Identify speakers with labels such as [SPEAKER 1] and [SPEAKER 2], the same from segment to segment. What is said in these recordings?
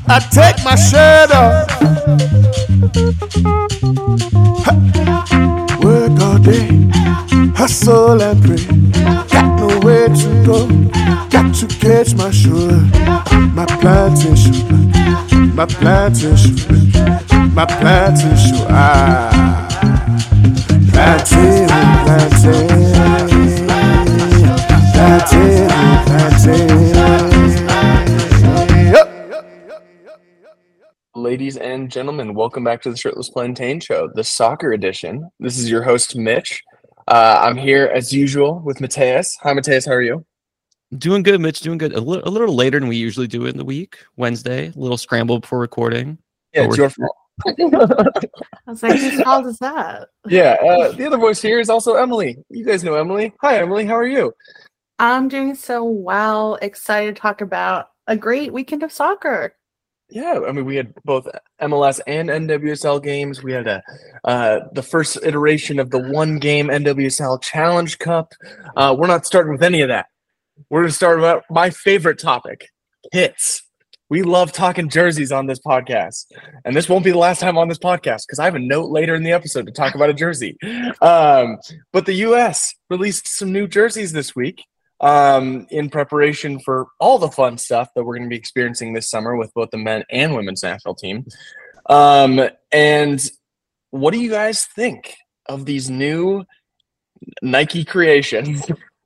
[SPEAKER 1] I take my shirt off. Work all day, hustle and pray. Got nowhere to go, got to catch my sugar. My plantation, my plantation, my plantation. Plantain, plantain, plantain, plantain.
[SPEAKER 2] Ladies and gentlemen, welcome back to the Shirtless Plantain Show, the soccer edition. This is your host, Mitch. I'm here as usual with Mateus. Hi, Mateus. How are you?
[SPEAKER 3] Doing good, Mitch. Doing good. A little later than we usually do in the week. Wednesday, a little scramble before recording.
[SPEAKER 2] Yeah, it's your fault.
[SPEAKER 4] I was like, whose fault is that?
[SPEAKER 2] Yeah, the other voice here is also Emily. You guys know Emily. Hi, Emily. How are you?
[SPEAKER 4] I'm doing so well. Excited to talk about a great weekend of soccer.
[SPEAKER 2] Yeah, I mean, we had both MLS and NWSL games. We had the first iteration of the one-game NWSL Challenge Cup. We're not starting with any of that. We're going to start about my favorite topic, kits. We love talking jerseys on this podcast. And this won't be the last time on this podcast because I have a note later in the episode to talk about a jersey. But the U.S. released some new jerseys this week. In preparation for all the fun stuff that we're going to be experiencing this summer with both the men and women's national team. And what do you guys think of these new Nike creations?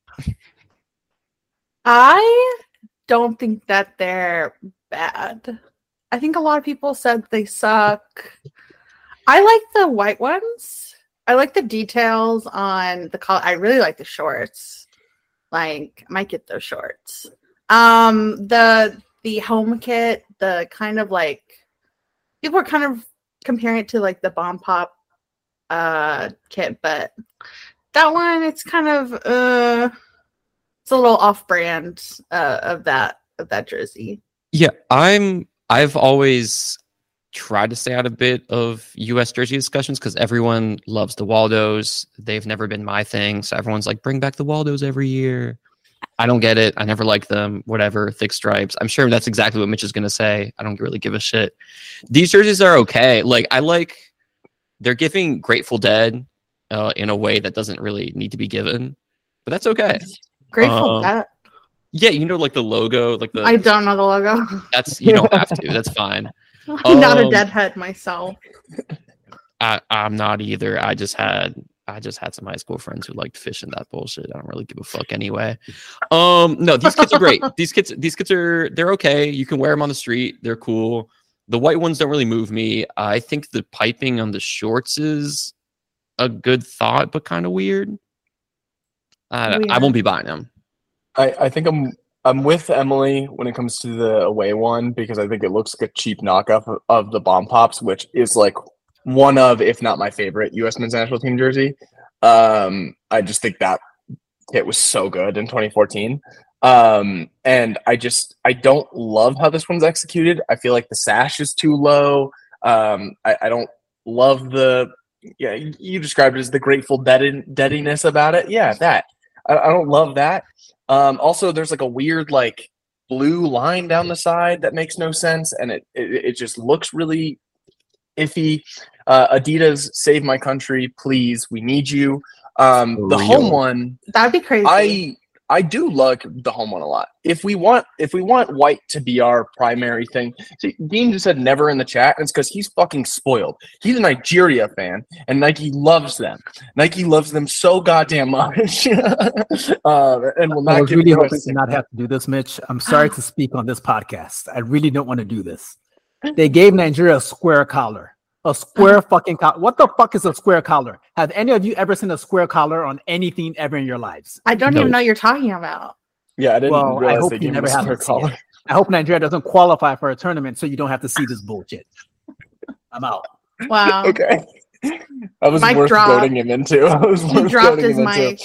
[SPEAKER 4] I don't think that they're bad. I think a lot of people said they suck. I like the white ones. I like the details on the collar. I really like the shorts. Like, I might get those shorts. The home kit, the kind of like people are kind of comparing it to like the Bomb Pop kit, but that one it's kind of it's a little off-brand of that jersey.
[SPEAKER 3] Yeah, I've always tried to stay out a bit of U.S. jersey discussions because everyone loves the Waldos. They've never been my thing, so everyone's like, bring back the Waldos every year. I don't get it. I never liked them. Whatever, thick stripes. I'm sure that's exactly what Mitch is going to say. I don't really give a shit. These jerseys are okay. Like, they're giving Grateful Dead in a way that doesn't really need to be given, but that's okay.
[SPEAKER 4] Grateful Dead.
[SPEAKER 3] Yeah, you know, like the logo, like the.
[SPEAKER 4] I don't know the logo.
[SPEAKER 3] That's you don't have to. That's fine.
[SPEAKER 4] I'm not a deadhead myself.
[SPEAKER 3] I'm not either. I just had some high school friends who liked fishing that bullshit. I don't really give a fuck anyway. No, these kits are great. These kits they're okay. You can wear them on the street. They're cool. The white ones don't really move me. I think the piping on the shorts is a good thought, but kind of weird. I won't be buying them.
[SPEAKER 2] I think I'm with Emily when it comes to the away one because I think it looks like a cheap knockoff of the Bomb Pops, which is like one of, if not my favorite, U.S. men's national team jersey. I just think that kit was so good in 2014. And I don't love how this one's executed. I feel like the sash is too low. I don't love you described it as the Grateful Deadiness about it. Yeah, that. I don't love that. Also, there's like a weird like blue line down the side that makes no sense, and it just looks really iffy. Adidas, save my country, please. We need you. The home one,
[SPEAKER 4] that'd be crazy.
[SPEAKER 2] I do like the home one a lot. If we want white to be our primary thing, see, Dean just said never in the chat, and it's because he's fucking spoiled. He's a Nigeria fan, and Nike loves them. Nike loves them so goddamn much, and will not.
[SPEAKER 5] I was really hoping to not have to do this, Mitch. I'm sorry to speak on this podcast. I really don't want to do this. They gave Nigeria a square collar. A square fucking collar. What the fuck is a square collar? Have any of you ever seen a square collar on anything ever in your lives?
[SPEAKER 4] I don't even know what you're talking about.
[SPEAKER 2] Yeah, I didn't.
[SPEAKER 5] Well, I hope you never have to see it. I hope Nigeria doesn't qualify for a tournament, so you don't have to see this bullshit. I'm out.
[SPEAKER 4] Wow.
[SPEAKER 2] Okay. I was worth voting him into.
[SPEAKER 4] He dropped his mic.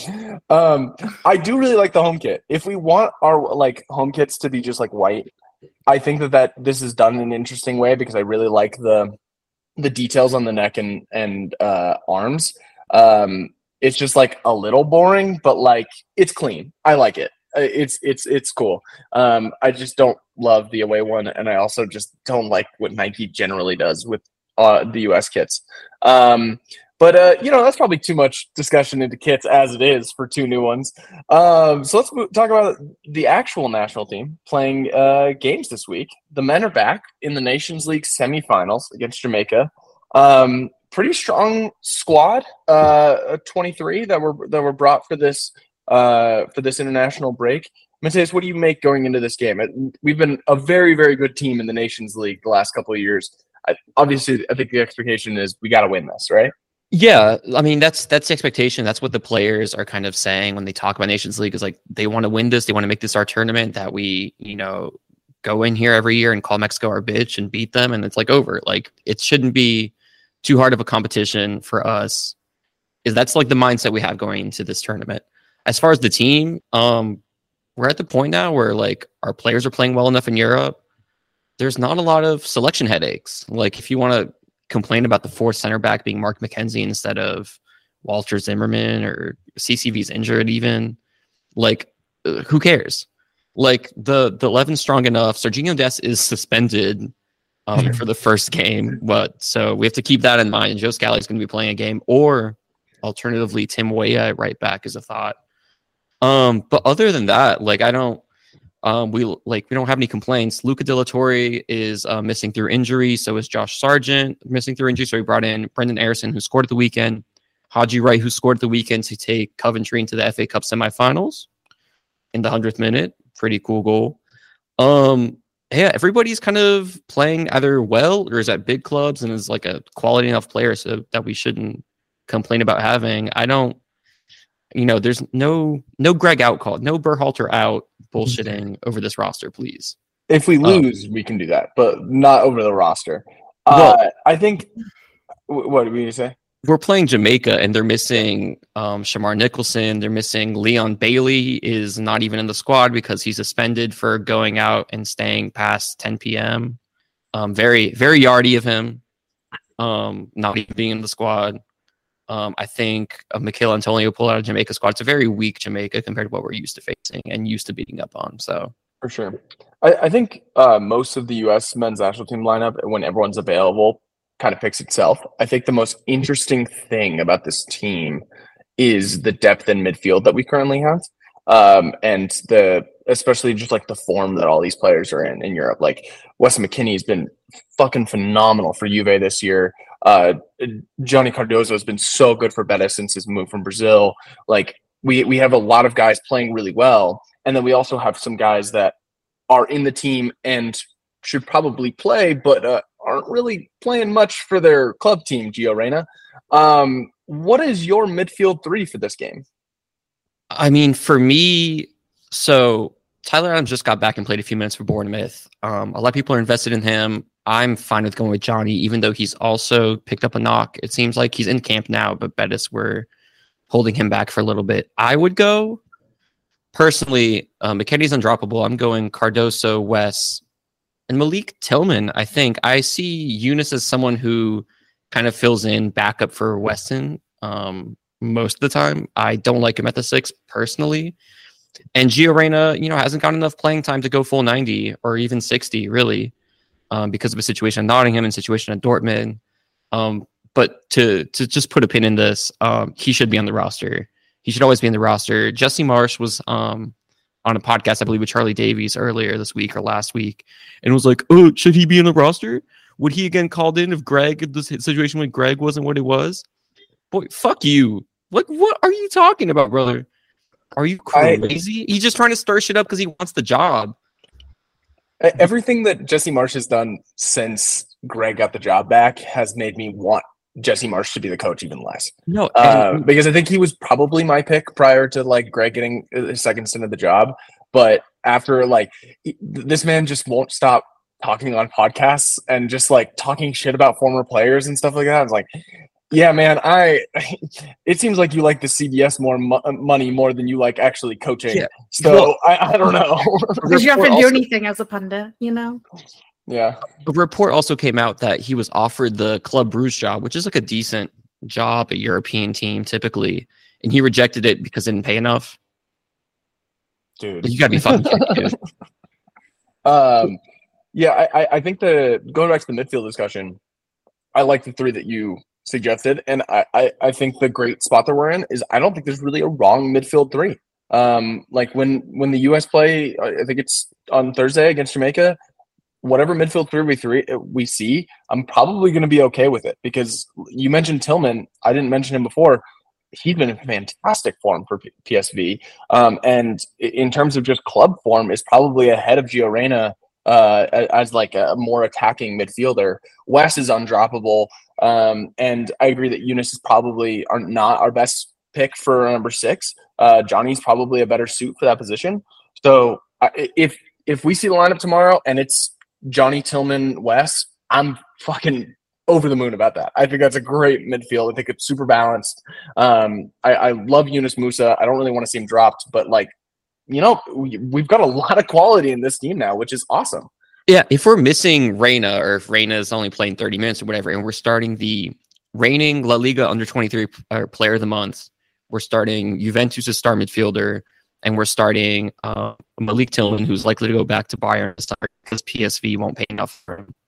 [SPEAKER 2] I do really like the home kit. If we want our like home kits to be just like white, I think that this is done in an interesting way because I really like the details on the neck and arms. It's just like a little boring, but like it's clean. I like it. it's cool. I just don't love the away one, and I also just don't like what Nike generally does with the US kits. But that's probably too much discussion into kits as it is for two new ones. So let's talk about the actual national team playing games this week. The men are back in the Nations League semifinals against Jamaica. Pretty strong squad, 23 that were brought for this international break. Mateus, what do you make going into this game? We've been a very, very good team in the Nations League the last couple of years. Obviously, I think the expectation is we got to win this, right?
[SPEAKER 3] Yeah, I mean that's the expectation. That's what the players are kind of saying when they talk about Nations League, is like they want to win this. They want to make this our tournament, that we, go in here every year and call Mexico our bitch and beat them, and it's like over. Like it shouldn't be too hard of a competition for us. That's like the mindset we have going into this tournament. As far as the team, we're at the point now where like our players are playing well enough in Europe. There's not a lot of selection headaches. Like if you want to complain about the fourth center back being Mark McKenzie instead of Walter Zimmerman, or CCV's injured even, like who cares? Like the 11's strong enough. Serginho Dest is suspended for the first game, so we have to keep that in mind. Joe Scally's going to be playing a game, or alternatively Tim Weah at right back is a thought. But other than that, like we don't have any complaints. Luca De La Torre is missing through injury. So is Josh Sargent missing through injury. So we brought in Brendan Aarison, who scored at the weekend. Haji Wright, who scored at the weekend to take Coventry into the FA Cup semifinals in the 100th minute. Pretty cool goal. Yeah, everybody's kind of playing either well or is at big clubs and is like a quality enough player so that we shouldn't complain about having. There's no Greg out call, no Berhalter out bullshitting over this roster, please.
[SPEAKER 2] If we lose, we can do that, but not over the roster. I think. What did we say?
[SPEAKER 3] We're playing Jamaica, and they're missing Shamar Nicholson. They're missing Leon Bailey, is not even in the squad because he's suspended for going out and staying past 10 p.m. Very, very yardy of him, not even being in the squad. I think Mikel Antonio pulled out of Jamaica squad. It's a very weak Jamaica compared to what we're used to facing and used to beating up on. So
[SPEAKER 2] for sure, I think most of the U.S. men's national team lineup, when everyone's available, kind of picks itself. I think the most interesting thing about this team is the depth in midfield that we currently have, and especially just like the form that all these players are in Europe. Like Weston McKennie has been fucking phenomenal for Juve this year. Johnny Cardozo has been so good for Betis since his move from Brazil. Like we have a lot of guys playing really well, and then we also have some guys that are in the team and should probably play, but aren't really playing much for their club team. Gio Reyna, what is your midfield three for this game?
[SPEAKER 3] I mean, for me, so Tyler Adams just got back and played a few minutes for Bournemouth. A lot of people are invested in him. I'm fine with going with Johnny, even though he's also picked up a knock. It seems like he's in camp now, but Betis were holding him back for a little bit. I would go, personally, McKennie's undroppable. I'm going Cardoso, Wes, and Malik Tillman. I think I see Eunice as someone who kind of fills in backup for Weston most of the time. I don't like him at the 6 personally. And Gio Reyna, hasn't got enough playing time to go full 90 or even 60, really. Because of a situation at Nottingham and situation at Dortmund. But to just put a pin in this, he should be on the roster. He should always be in the roster. Jesse Marsh was on a podcast, I believe, with Charlie Davies earlier this week or last week, and was like, oh, should he be in the roster? Would he again called in if the situation with Greg wasn't what it was? Boy, fuck you. Like, what are you talking about, brother? Are you crazy? He's just trying to stir shit up because he wants the job.
[SPEAKER 2] Everything that Jesse Marsh has done since Greg got the job back has made me want Jesse Marsh to be the coach even less.
[SPEAKER 3] No,
[SPEAKER 2] because I think he was probably my pick prior to like Greg getting his second stint of the job. But after this man just won't stop talking on podcasts and just like talking shit about former players and stuff like that. I was like, yeah, man, it seems like you like the CBS money more than you like actually coaching. Yeah. So I don't know.
[SPEAKER 4] Because you have to do anything as a pundit,
[SPEAKER 2] Yeah.
[SPEAKER 3] A report also came out that he was offered the Club Brugge job, which is like a decent job, a European team typically, and he rejected it because it didn't pay enough.
[SPEAKER 2] dude.
[SPEAKER 3] You gotta be fucking kidding, dude.
[SPEAKER 2] Yeah, I think going back to the midfield discussion, I like the three that you suggested, and I think the great spot that we're in is I don't think there's really a wrong midfield three. Like when the US play, I think it's on Thursday against Jamaica. Whatever midfield three we see, I'm probably going to be okay with it because you mentioned Tillman. I didn't mention him before. He's been in fantastic form for PSV, and in terms of just club form, is probably ahead of Gio Reyna as like a more attacking midfielder. Wes is undroppable, and I agree that Eunice is probably not our best pick for number 6. Johnny's probably a better suit for that position. So if we see the lineup tomorrow and it's Johnny, Tillman, Wes, I'm fucking over the moon about that. I think that's a great midfield. I think it's super balanced. I love Yunus Musa. I don't really want to see him dropped, but like, we've got a lot of quality in this team now, which is awesome.
[SPEAKER 3] Yeah, if we're missing Reyna, or if Reyna is only playing 30 minutes or whatever, and we're starting the reigning La Liga under-23 player of the month, we're starting Juventus' star midfielder, and we're starting Malik Tillman, who's likely to go back to Bayern to start because PSV won't pay enough for him.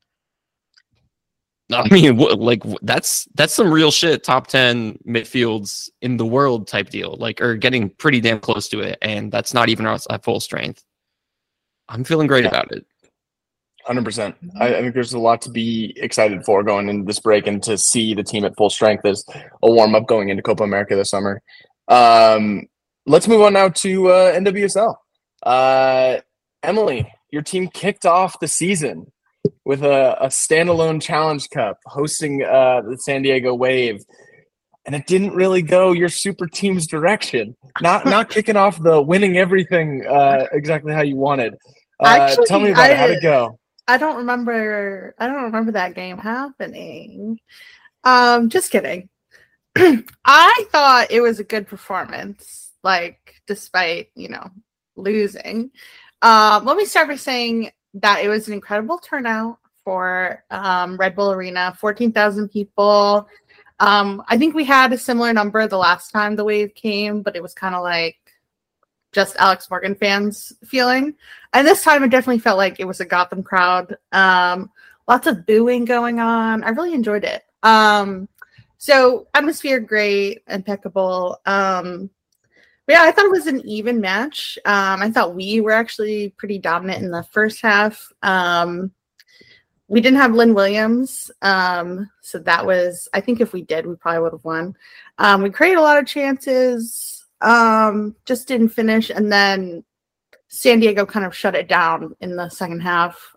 [SPEAKER 3] I mean, that's some real shit. Top 10 midfields in the world type deal, or getting pretty damn close to it, and that's not even us at full strength. I'm feeling great about it.
[SPEAKER 2] 100%. I think there's a lot to be excited for going into this break, and to see the team at full strength as a warm up going into Copa America this summer. Let's move on now to NWSL. Emily, your team kicked off the season with a standalone Challenge Cup hosting the San Diego Wave, and it didn't really go your super team's direction. Not kicking off the winning everything exactly how you wanted.
[SPEAKER 4] Actually,
[SPEAKER 2] tell me about it. How'd it go?
[SPEAKER 4] I don't remember that game happening. Just kidding. I thought it was a good performance, despite losing. Let me start by saying that it was an incredible turnout for Red Bull Arena, 14,000 people. I think we had a similar number the last time the Wave came, but it was kind of like just Alex Morgan fans feeling. And this time it definitely felt like it was a Gotham crowd. Lots of booing going on. I really enjoyed it. So atmosphere, great, impeccable. But yeah, I thought it was an even match. I thought we were actually pretty dominant in the first half. We didn't have Lynn Williams. So that was, I think if we did, we probably would have won. We created a lot of chances, just didn't finish. And then San Diego kind of shut it down in the second half.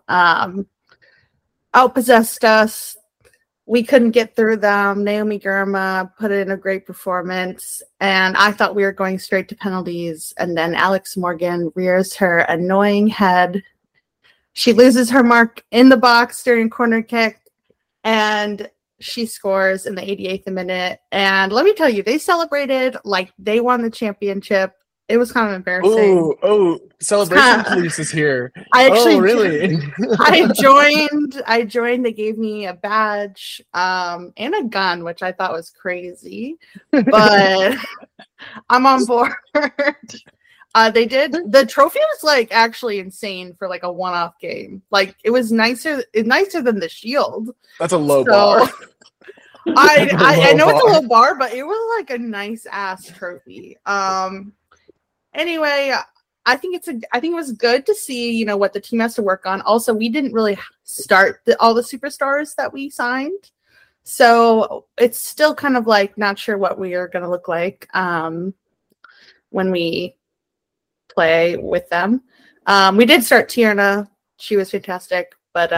[SPEAKER 4] Outpossessed us. We couldn't get through them. Naomi Girma put in a great performance, and I thought we were going straight to penalties. And then Alex Morgan rears her annoying head. She loses her mark in the box during corner kick, and she scores in the 88th minute. And let me tell you, they celebrated like they won the championship. It was kind of embarrassing.
[SPEAKER 2] Oh, celebration police is here.
[SPEAKER 4] I actually,
[SPEAKER 2] really?
[SPEAKER 4] I joined. They gave me a badge and a gun, which I thought was crazy, but I'm on board. They did. The trophy was actually insane for a one-off game. It was nicer than the Shield.
[SPEAKER 2] That's a low bar.
[SPEAKER 4] I know it's a low bar, but it was a nice ass trophy. Anyway, I think it was good to see, what the team has to work on. Also, we didn't really start all the superstars that we signed. So it's still kind of not sure what we are going to look like when we play with them. We did start Tierna. She was fantastic. But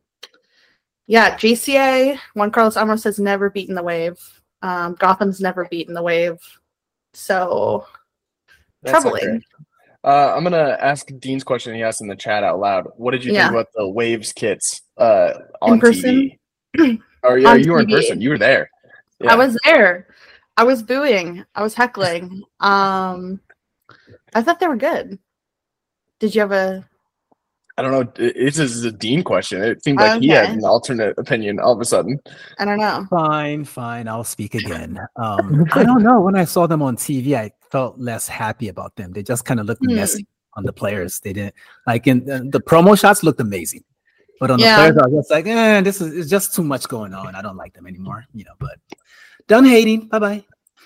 [SPEAKER 4] yeah, JCA, Juan Carlos Amos has never beaten the Wave. Gotham's never beaten the Wave. So...
[SPEAKER 2] That's
[SPEAKER 4] troubling.
[SPEAKER 2] I'm gonna ask Dean's question he asked in the chat out loud. What did you think about the Waves kits on
[SPEAKER 4] in person?
[SPEAKER 2] TV? Or yeah, you were in person. You were there. Yeah.
[SPEAKER 4] I was there. I was booing. I was heckling. I thought they were good. Did you have a?
[SPEAKER 2] I don't know. This is a Dean question. It seemed like he had an alternate opinion all of a sudden.
[SPEAKER 4] I don't know.
[SPEAKER 5] Fine. I'll speak again. I don't know. When I saw them on TV, I felt less happy about them. They just kind of looked messy. on the players. They didn't like in the promo shots looked amazing, but on
[SPEAKER 4] Yeah.
[SPEAKER 5] the players, I was just like, this is it's just too much going on. I don't like them anymore, But done hating. Bye bye.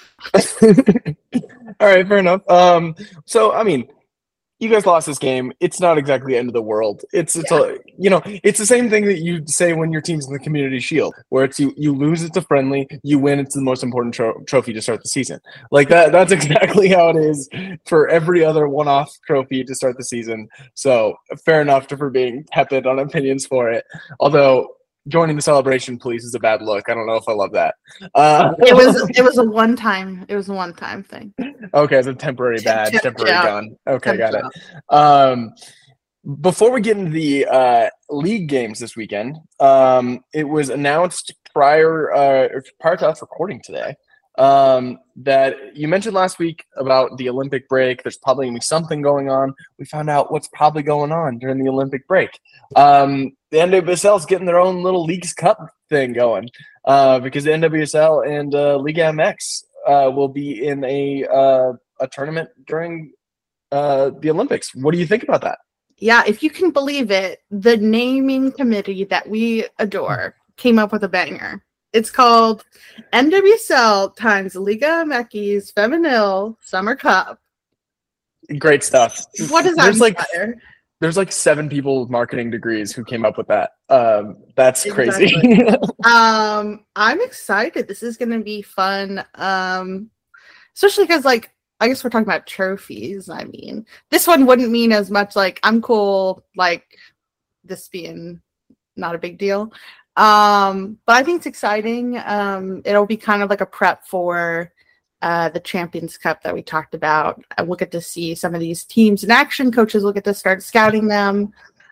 [SPEAKER 2] All right, fair enough. So I mean, you guys lost this game. It's not exactly the end of the world. It's it's the same thing that you say when your team's in the Community Shield, where it's you lose, it's a friendly, you win, it's the most important trophy to start the season. Like that. That's exactly how it is for every other one-off trophy to start the season. So fair enough for being tepid on opinions for it. Although joining the celebration police is a bad look. I don't know if I love that.
[SPEAKER 4] It was a one-time thing.
[SPEAKER 2] Okay, it's a temporary badge, temporary
[SPEAKER 4] yeah.
[SPEAKER 2] gun. Okay, got
[SPEAKER 4] Temp
[SPEAKER 2] it. Before we get into the league games this weekend, it was announced prior to us recording today that you mentioned last week about the Olympic break. There's probably going to be something going on. We found out what's probably going on during the Olympic break. The NWSL is getting their own little Leagues Cup thing going because the NWSL and Liga MX will be in a tournament during the Olympics. What do you think about that?
[SPEAKER 4] Yeah, if you can believe it, the naming committee that we adore came up with a banger. It's called NWSL times Liga MX Femenil Summer Cup.
[SPEAKER 2] Great stuff.
[SPEAKER 4] What does that inspire?
[SPEAKER 2] There's like 7 people with marketing degrees who came up with that. That's crazy.
[SPEAKER 4] Exactly. I'm excited. This is going to be fun. Especially because, like, I guess we're talking about trophies. I mean, this one wouldn't mean as much like I'm cool, like this being not a big deal. But I think it's exciting. It'll be kind of like a prep for the Champions Cup that we talked about. We'll get to see some of these teams in action. Coaches will get to start scouting them.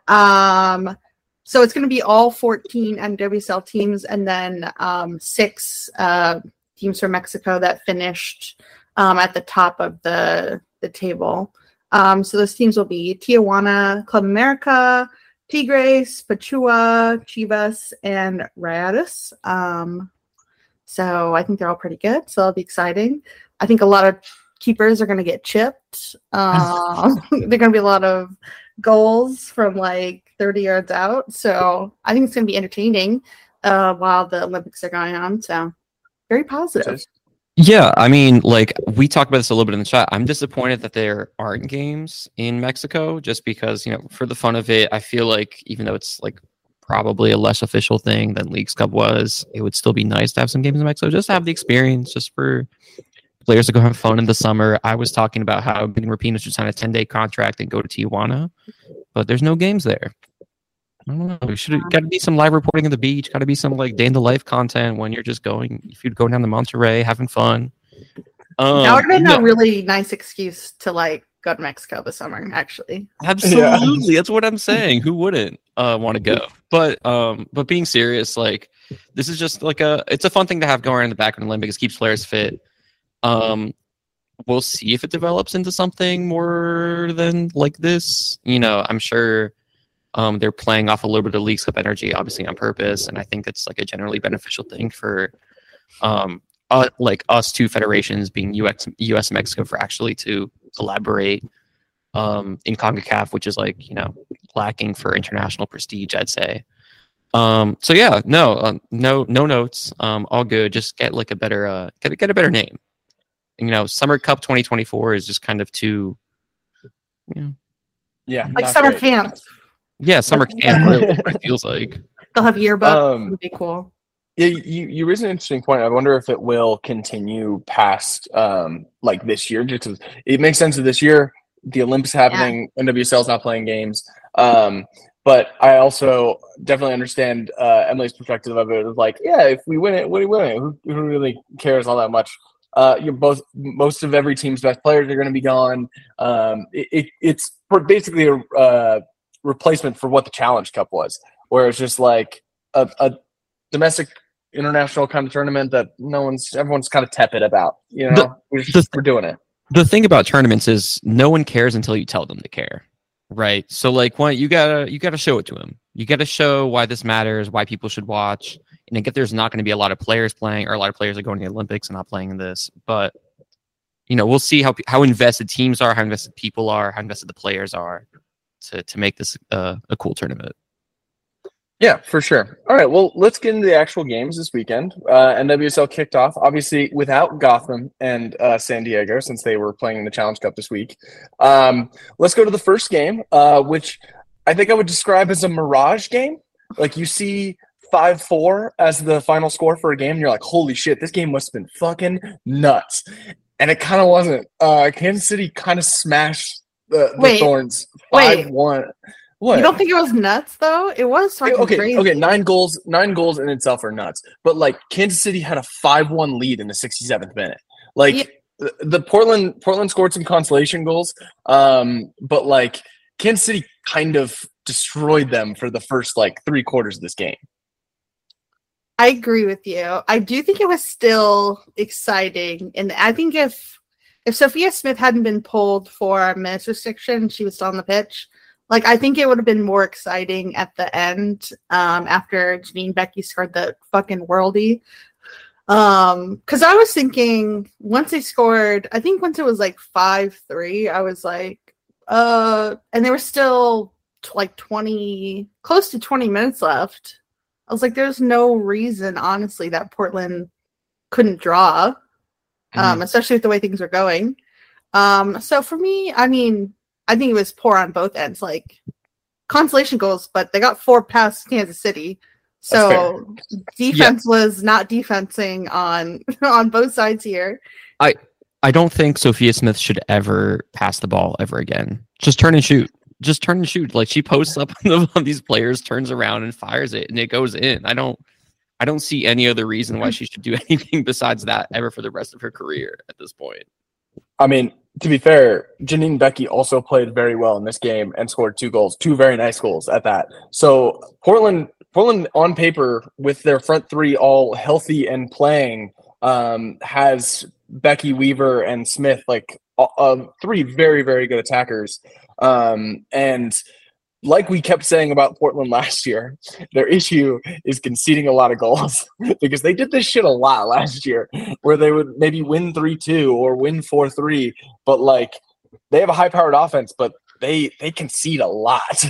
[SPEAKER 4] So it's going to be all 14 NWSL teams and then 6 teams from Mexico that finished at the top of the table. So those teams will be Tijuana, Club America, Tigres, Pachua, Chivas, and Rayadas. So I think they're all pretty good. So it'll be exciting. I think a lot of keepers are going to get chipped. There are going to be a lot of goals from like 30 yards out. So I think it's going to be entertaining while the Olympics are going on. So very positive.
[SPEAKER 3] Yeah, I mean, like we talked about this a little bit in the chat. I'm disappointed that there aren't games in Mexico just because, for the fun of it, I feel like even though it's like probably a less official thing than Leagues Cup was, it would still be nice to have some games in Mexico, just to have the experience, just for players to go have fun in the summer. I was talking about how Megan Rapinoe should sign a 10-day contract and go to Tijuana, but there's no games there. I don't know. Got to be some live reporting at the beach. Got to be some like day in the life content when you're just going. If you'd go down to Monterey, having fun.
[SPEAKER 4] That would have been a really nice excuse to like go to Mexico this summer. Actually,
[SPEAKER 3] absolutely. Yeah. That's what I'm saying. Who wouldn't want to go? But being serious, like this is just like it's a fun thing to have going on in the background. Olympics keeps players fit. We'll see if it develops into something more than like this. I'm sure. They're playing off a little bit of Leagues Cup energy, obviously on purpose, and I think it's like a generally beneficial thing for, like us two federations being U.S. and Mexico for actually to collaborate in CONCACAF, which is like lacking for international prestige, I'd say. So yeah, no notes, all good. Just get like a better get a better name. Summer Cup 2024 is just kind of too,
[SPEAKER 2] yeah,
[SPEAKER 4] like summer camp.
[SPEAKER 3] Yeah, summer camp. Really, it feels like
[SPEAKER 4] they'll have yearbook. Would be cool.
[SPEAKER 2] Yeah, you raised an interesting point. I wonder if it will continue past like this year. Just it makes sense that this year the Olympics happening, NWSL's not playing games. But I also definitely understand Emily's perspective of it. Of like, yeah, if we win it, we win it. Who really cares all that much? Most of every team's best players are going to be gone. It's basically a replacement for what the Challenge Cup was, where it's just like a domestic international kind of tournament that everyone's kind of tepid about. We're doing it.
[SPEAKER 3] The thing about tournaments is no one cares until you tell them to care, right? So like, you gotta show it to them. You gotta show why this matters, why people should watch. And I get there's not going to be a lot of players playing, or a lot of players are going to the Olympics and not playing in this, but we'll see how invested teams are, how invested people are, how invested the players are to make this a cool tournament.
[SPEAKER 2] Yeah, for sure. All right, well, let's get into the actual games this weekend. NWSL kicked off, obviously, without Gotham and San Diego, since they were playing in the Challenge Cup this week. Let's go to the first game, which I think I would describe as a mirage game. Like, you see 5-4 as the final score for a game, and you're like, holy shit, this game must have been fucking nuts. And it kind of wasn't. Kansas City kind of smashed the Thorns 5-1. What?
[SPEAKER 4] You don't think it was nuts though? It was fucking crazy.
[SPEAKER 2] Okay, 9 goals in itself are nuts. But like Kansas City had a 5-1 lead in the 67th minute. Like the Portland scored some consolation goals, but like Kansas City kind of destroyed them for the first like 3 quarters of this game.
[SPEAKER 4] I agree with you. I do think it was still exciting, and I think if Sophia Smith hadn't been pulled for minutes restriction, she was still on the pitch. Like, I think it would have been more exciting at the end after Janine Becky scored the fucking worldie. Because I was thinking once they scored, I think once it was like 5-3, I was like, and there was still like close to 20 minutes left. I was like, there's no reason, honestly, that Portland couldn't draw, especially with the way things were going. So for me, I mean, I think it was poor on both ends, like consolation goals, but they got 4 past Kansas City. So defense was not defensing on both sides here.
[SPEAKER 3] I don't think Sophia Smith should ever pass the ball ever again. Just turn and shoot. Like, she posts up on these players, turns around and fires it, and it goes in. I don't see any other reason why she should do anything besides that ever for the rest of her career at this point.
[SPEAKER 2] I mean, to be fair, Janine Becky also played very well in this game and scored 2 goals, 2 very nice goals at that. So Portland on paper, with their front 3 all healthy and playing, has Becky, Weaver, and Smith, like 3 very, very good attackers. And like we kept saying about Portland last year, their issue is conceding a lot of goals because they did this shit a lot last year where they would maybe win 3-2 or win 4-3, but like they have a high-powered offense, but they concede a lot.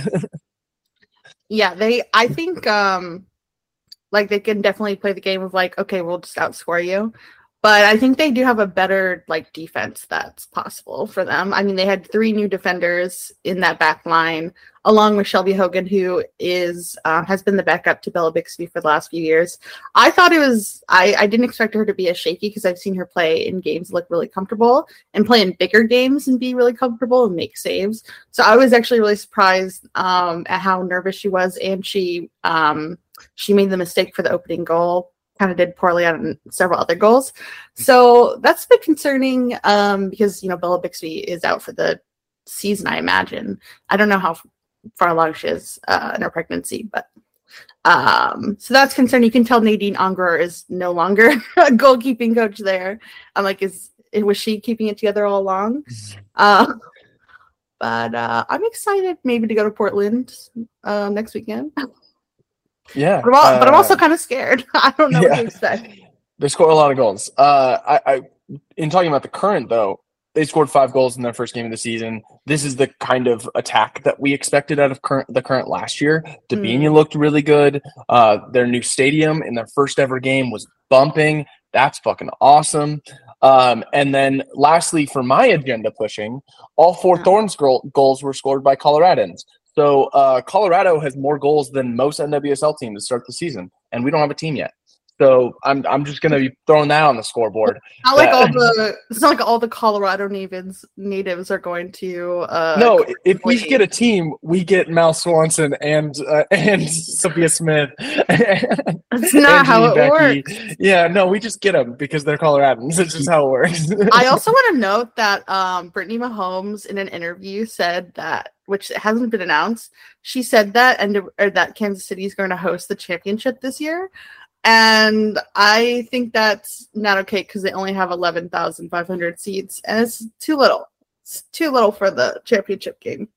[SPEAKER 4] Yeah, I think like they can definitely play the game of like, okay, we'll just outscore you. But I think they do have a better like defense that's possible for them. I mean, they had 3 new defenders in that back line, along with Shelby Hogan, who has been the backup to Bella Bixby for the last few years. I thought it was I didn't expect her to be as shaky because I've seen her play in games look really comfortable and play in bigger games and be really comfortable and make saves. So I was actually really surprised at how nervous she was, and she made the mistake for the opening goal. Kind of did poorly on several other goals. So that's a bit concerning because, Bella Bixby is out for the season, I imagine. I don't know how far along she is in her pregnancy, but so that's concerning. You can tell Nadine Ongerer is no longer a goalkeeping coach there. I'm like, was she keeping it together all along? But I'm excited maybe to go to Portland next weekend.
[SPEAKER 2] Yeah,
[SPEAKER 4] but I'm also kind of scared. I don't know what to expect.
[SPEAKER 2] They score a lot of goals. In talking about the current though, they scored 5 goals in their first game of the season. This is the kind of attack that we expected out of the current last year. Dabinia looked really good. Their new stadium in their first ever game was bumping. That's fucking awesome. And then lastly, for my agenda pushing, all 4 Thorns goals were scored by Coloradans. So Colorado has more goals than most NWSL teams to start the season, and we don't have a team yet. So I'm just gonna be throwing that on the scoreboard.
[SPEAKER 4] It's not like all the Colorado natives are going to.
[SPEAKER 2] No, if we get a team, we get Mal Swanson and Sophia Smith.
[SPEAKER 4] That's not how it works.
[SPEAKER 2] Yeah, no, we just get them because they're Coloradans. It's just how it works.
[SPEAKER 4] I also want to note that Brittany Mahomes in an interview said that, which hasn't been announced, she said that that Kansas City is going to host the championship this year. And I think that's not okay because they only have 11,500 seats, and it's too little. It's too little for the championship game.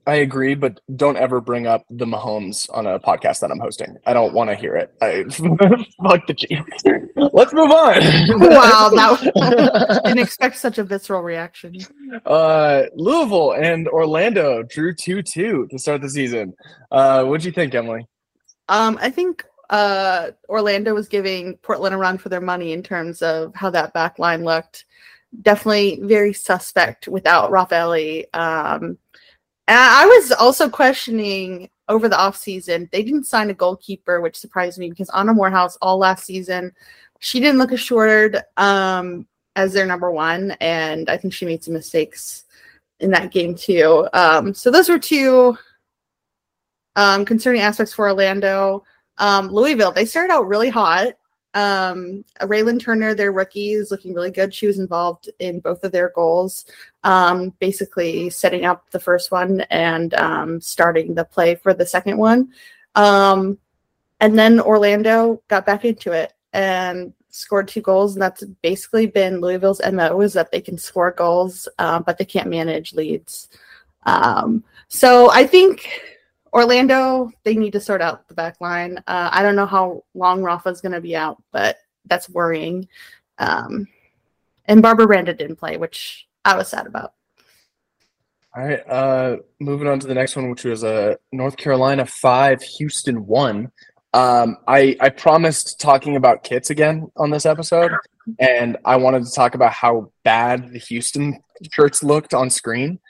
[SPEAKER 2] I agree, but don't ever bring up the Mahomes on a podcast that I'm hosting. I don't want to hear it. Fuck the Chiefs. Let's move on.
[SPEAKER 4] Wow, didn't expect such a visceral reaction.
[SPEAKER 2] Louisville and Orlando drew 2-2 to start the season. What'd you think, Emily?
[SPEAKER 4] I think Orlando was giving Portland a run for their money in terms of how that back line looked. Definitely very suspect without Raffaele. And I was also questioning over the offseason, they didn't sign a goalkeeper, which surprised me because Anna Morehouse all last season, she didn't look assured as their number one. And I think she made some mistakes in that game too. So those were two concerning aspects for Orlando. Louisville, they started out really hot. Raylan Turner, their rookie, is looking really good. She was involved in both of their goals, basically setting up the first one and starting the play for the second one. And then Orlando got back into it and scored 2 goals. And that's basically been Louisville's MO, is that they can score goals, but they can't manage leads. So I think Orlando, they need to sort out the back line. I don't know how long Rafa's going to be out, but that's worrying. And Barbara Randa didn't play, which I was sad about.
[SPEAKER 2] All right, moving on to the next one, which was North Carolina 5, Houston 1. I promised talking about kits again on this episode, and I wanted to talk about how bad the Houston shirts looked on screen.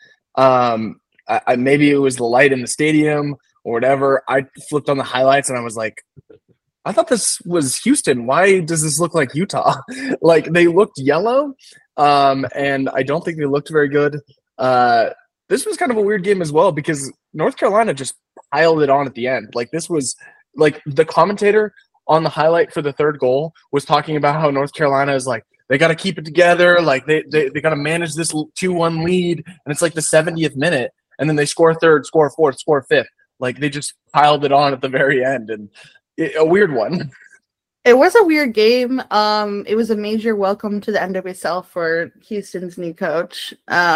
[SPEAKER 2] Maybe it was the light in the stadium or whatever. I flipped on the highlights and I was like, I thought this was Houston. Why does this look like Utah? Like, they looked yellow, and I don't think they looked very good. This was kind of a weird game as well because North Carolina just piled it on at the end. Like, this was like the commentator on the highlight for the third goal was talking about how North Carolina is like, they got to keep it together. Like, they got to manage this 2-1 lead. And it's like the 70th minute. And then they score third, score fourth, score fifth. Like, they just piled it on at the very end. And a weird one.
[SPEAKER 4] It was a weird game. It was a major welcome to the NWSL for Houston's new coach.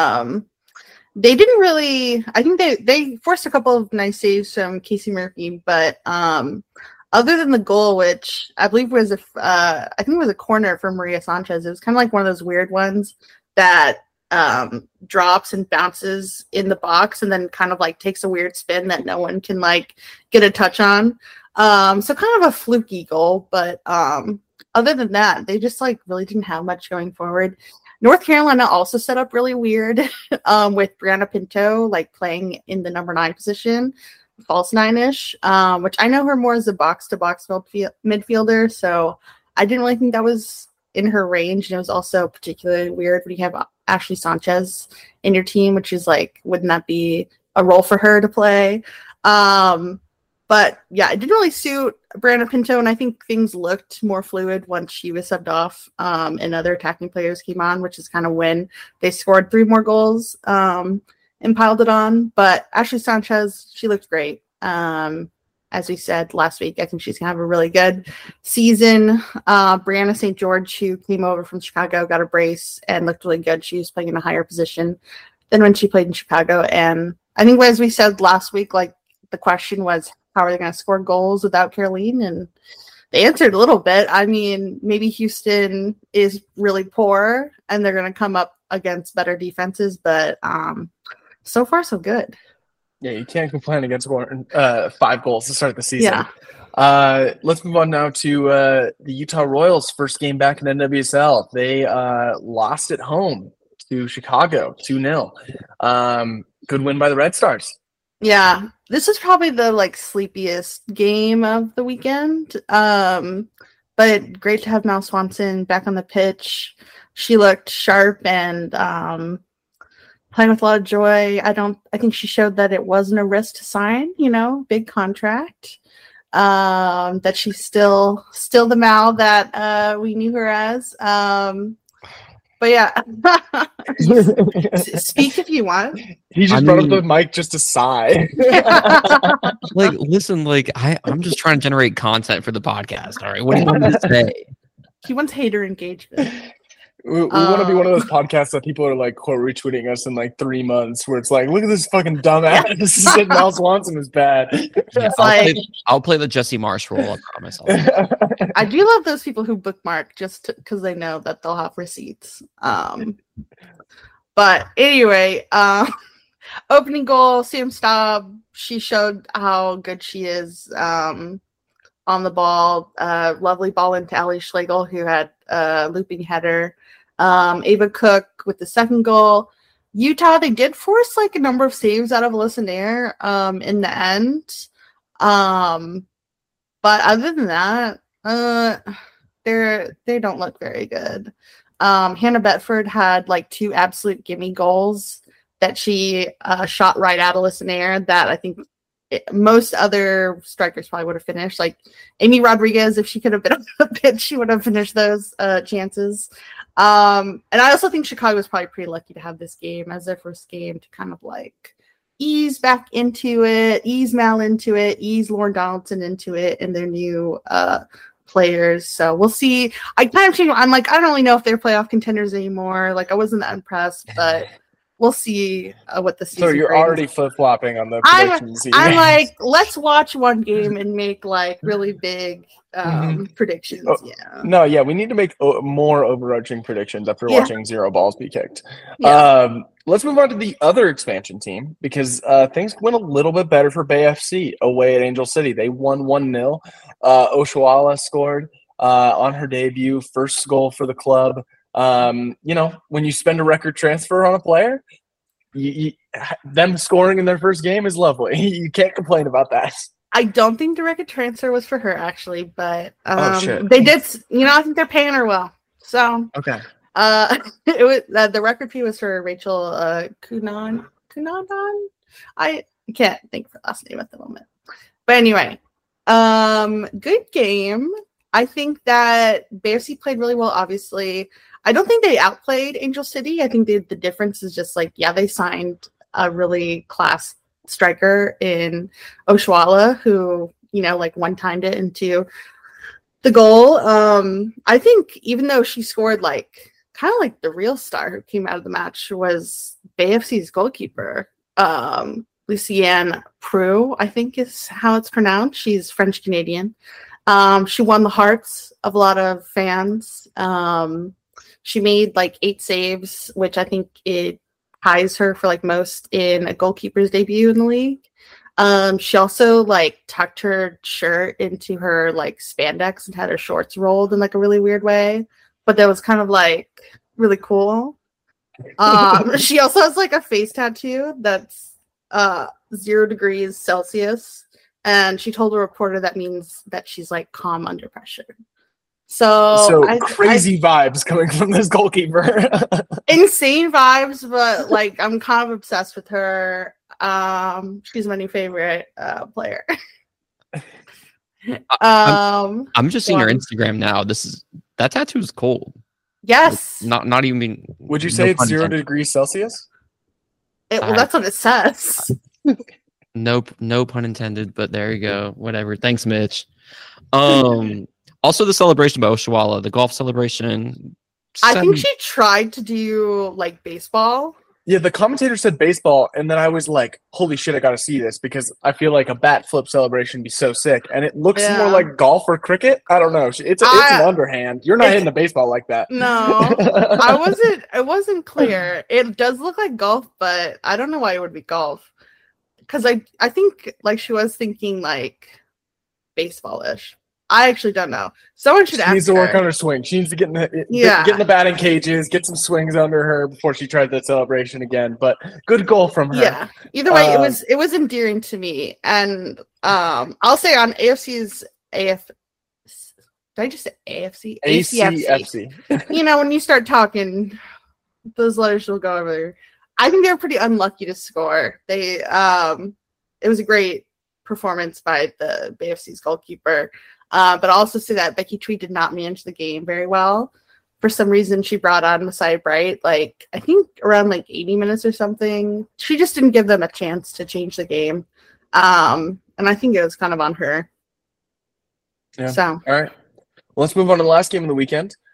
[SPEAKER 4] They didn't really – I think they forced a couple of nice saves from Casey Murphy. But other than the goal, which I believe was a corner for Maria Sanchez, it was kind of like one of those weird ones that – drops and bounces in the box and then kind of like takes a weird spin that no one can like get a touch on. So kind of a fluky goal, but other than that, they just like really didn't have much going forward. North Carolina also set up really weird with Brianna Pinto like playing in the number 9 position, false 9-ish, which I know her more as a box-to-box midfielder, so I didn't really think that was in her range. And it was also particularly weird when you have Ashley Sanchez in your team, which is like, wouldn't that be a role for her to play? But yeah, it didn't really suit Brianna Pinto, and I think things looked more fluid once she was subbed off and other attacking players came on, which is kind of when they scored 3 more goals and piled it on. But Ashley Sanchez, she looked great. As we said last week, I think she's going to have a really good season. Brianna St. George, who came over from Chicago, got a brace and looked really good. She was playing in a higher position than when she played in Chicago. And I think, as we said last week, like, the question was, how are they going to score goals without Caroline? And they answered a little bit. I mean, maybe Houston is really poor and they're going to come up against better defenses, but so far so good.
[SPEAKER 2] Yeah, you can't complain against scoring 5 goals to start the season. Yeah. Let's move on now to the Utah Royals' first game back in NWSL. They lost at home to Chicago 2-0. Good win by the Red Stars.
[SPEAKER 4] Yeah, this is probably the like sleepiest game of the weekend. But great to have Mel Swanson back on the pitch. She looked sharp and playing with a lot of joy. I think she showed that it wasn't a risk to sign, big contract. That she's still the Mal that we knew her as. But yeah, speak if you want.
[SPEAKER 2] He just brought up the mic just to sigh.
[SPEAKER 3] Like, listen, like I'm just trying to generate content for the podcast. All right, what do you want me to say?
[SPEAKER 4] He wants hater engagement.
[SPEAKER 2] We want to be one of those podcasts that people are like quote retweeting us in like 3 months, where it's like, look at this fucking dumbass. This is that Mel Swanson is bad.
[SPEAKER 3] Yeah, I'll play the Jesse Marsh role. I promise.
[SPEAKER 4] I do love those people who bookmark just because they know that they'll have receipts. But anyway, opening goal, Sam Staub. She showed how good she is on the ball. Lovely ball into Ali Schlegel, who had a looping header. Ava Cook with the second goal. Utah, they did force like a number of saves out of Alyssa Nair in the end. But other than that, they don't look very good. Hannah Betford had like 2 absolute gimme goals that she shot right at Alyssa Nair that I think most other strikers probably would have finished. Like Amy Rodriguez, if she could have been on the pitch, she would have finished those chances. And I also think Chicago was probably pretty lucky to have this game as their first game to kind of like ease back into it, ease Mal into it, ease Lauren Donaldson into it, and their new players. So we'll see. I kind of changed. I'm like, I don't really know if they're playoff contenders anymore. Like I wasn't that impressed, but we'll see what the season
[SPEAKER 2] So you're
[SPEAKER 4] brings.
[SPEAKER 2] already flip-flopping on the predictions.
[SPEAKER 4] I'm like, let's watch one game and make like really big predictions.
[SPEAKER 2] We need to make more overarching predictions after watching 0 balls be kicked. Let's move on to the other expansion team because things went a little bit better for Bay FC away at Angel City. They won 1-0. Oshuala scored on her debut, first goal for the club. When you spend a record transfer on a player, them scoring in their first game is lovely. You can't complain about that.
[SPEAKER 4] I don't think the record transfer was for her actually, but
[SPEAKER 2] shit.
[SPEAKER 4] they did. I think they're paying her well. So
[SPEAKER 2] okay.
[SPEAKER 4] It was the record fee was for Rachel Kunanan. I can't think of the last name at the moment, but anyway, good game. I think that BFC played really well. Obviously, I don't think they outplayed Angel City. I think the difference is just like they signed a really class striker in Oshuala who one-timed it into the goal. I think even though she scored kind of like the real star who came out of the match was BFC's goalkeeper, Lucienne Prue, I think is how it's pronounced. She's French Canadian. She won the hearts of a lot of fans. She made 8 saves, which I think it ties her for most in a goalkeeper's debut in the league. She also tucked her shirt into her spandex and had her shorts rolled in a really weird way, but that was kind of really cool. She also has a face tattoo that's 0 degrees Celsius, and she told a reporter that means that she's calm under pressure. So
[SPEAKER 2] crazy vibes coming from this goalkeeper.
[SPEAKER 4] Insane vibes, but I'm kind of obsessed with her. She's my new favorite player.
[SPEAKER 3] I'm just seeing her Instagram now. That tattoo is cold.
[SPEAKER 4] Yes.
[SPEAKER 3] Not even.
[SPEAKER 2] Would you say it's 0 degrees Celsius?
[SPEAKER 4] That's what it says.
[SPEAKER 3] No pun intended, but there you go. Whatever. Thanks, Mitch. Also, the celebration by Oshuala, the golf celebration.
[SPEAKER 4] I think she tried to do baseball.
[SPEAKER 2] Yeah, the commentator said baseball, and then I was like, holy shit, I gotta see this because I feel like a bat flip celebration would be so sick. And it looks more like golf or cricket. I don't know. It's an underhand. You're not hitting the baseball like that.
[SPEAKER 4] No, it wasn't clear. It does look like golf, but I don't know why it would be golf. Because I think she was thinking baseball-ish. I actually don't know. Someone should ask her.
[SPEAKER 2] She needs to work on her swing. She needs to get in the batting cages, get some swings under her before she tries that celebration again. But good goal from her.
[SPEAKER 4] Yeah. Either way, it was endearing to me. And I'll say on AFC's AF. Did I just say AFC?
[SPEAKER 2] ACFC.
[SPEAKER 4] When you start talking, those letters will go over there. I think they were pretty unlucky to score. It was a great performance by the BFC's goalkeeper. But I'll also say that Becky Tweed did not manage the game very well. For some reason, she brought on Messiah Bright, I think around 80 minutes or something. She just didn't give them a chance to change the game. And I think it was kind of on her.
[SPEAKER 2] Yeah.
[SPEAKER 4] So.
[SPEAKER 2] All right. Well, let's move on to the last game of the weekend.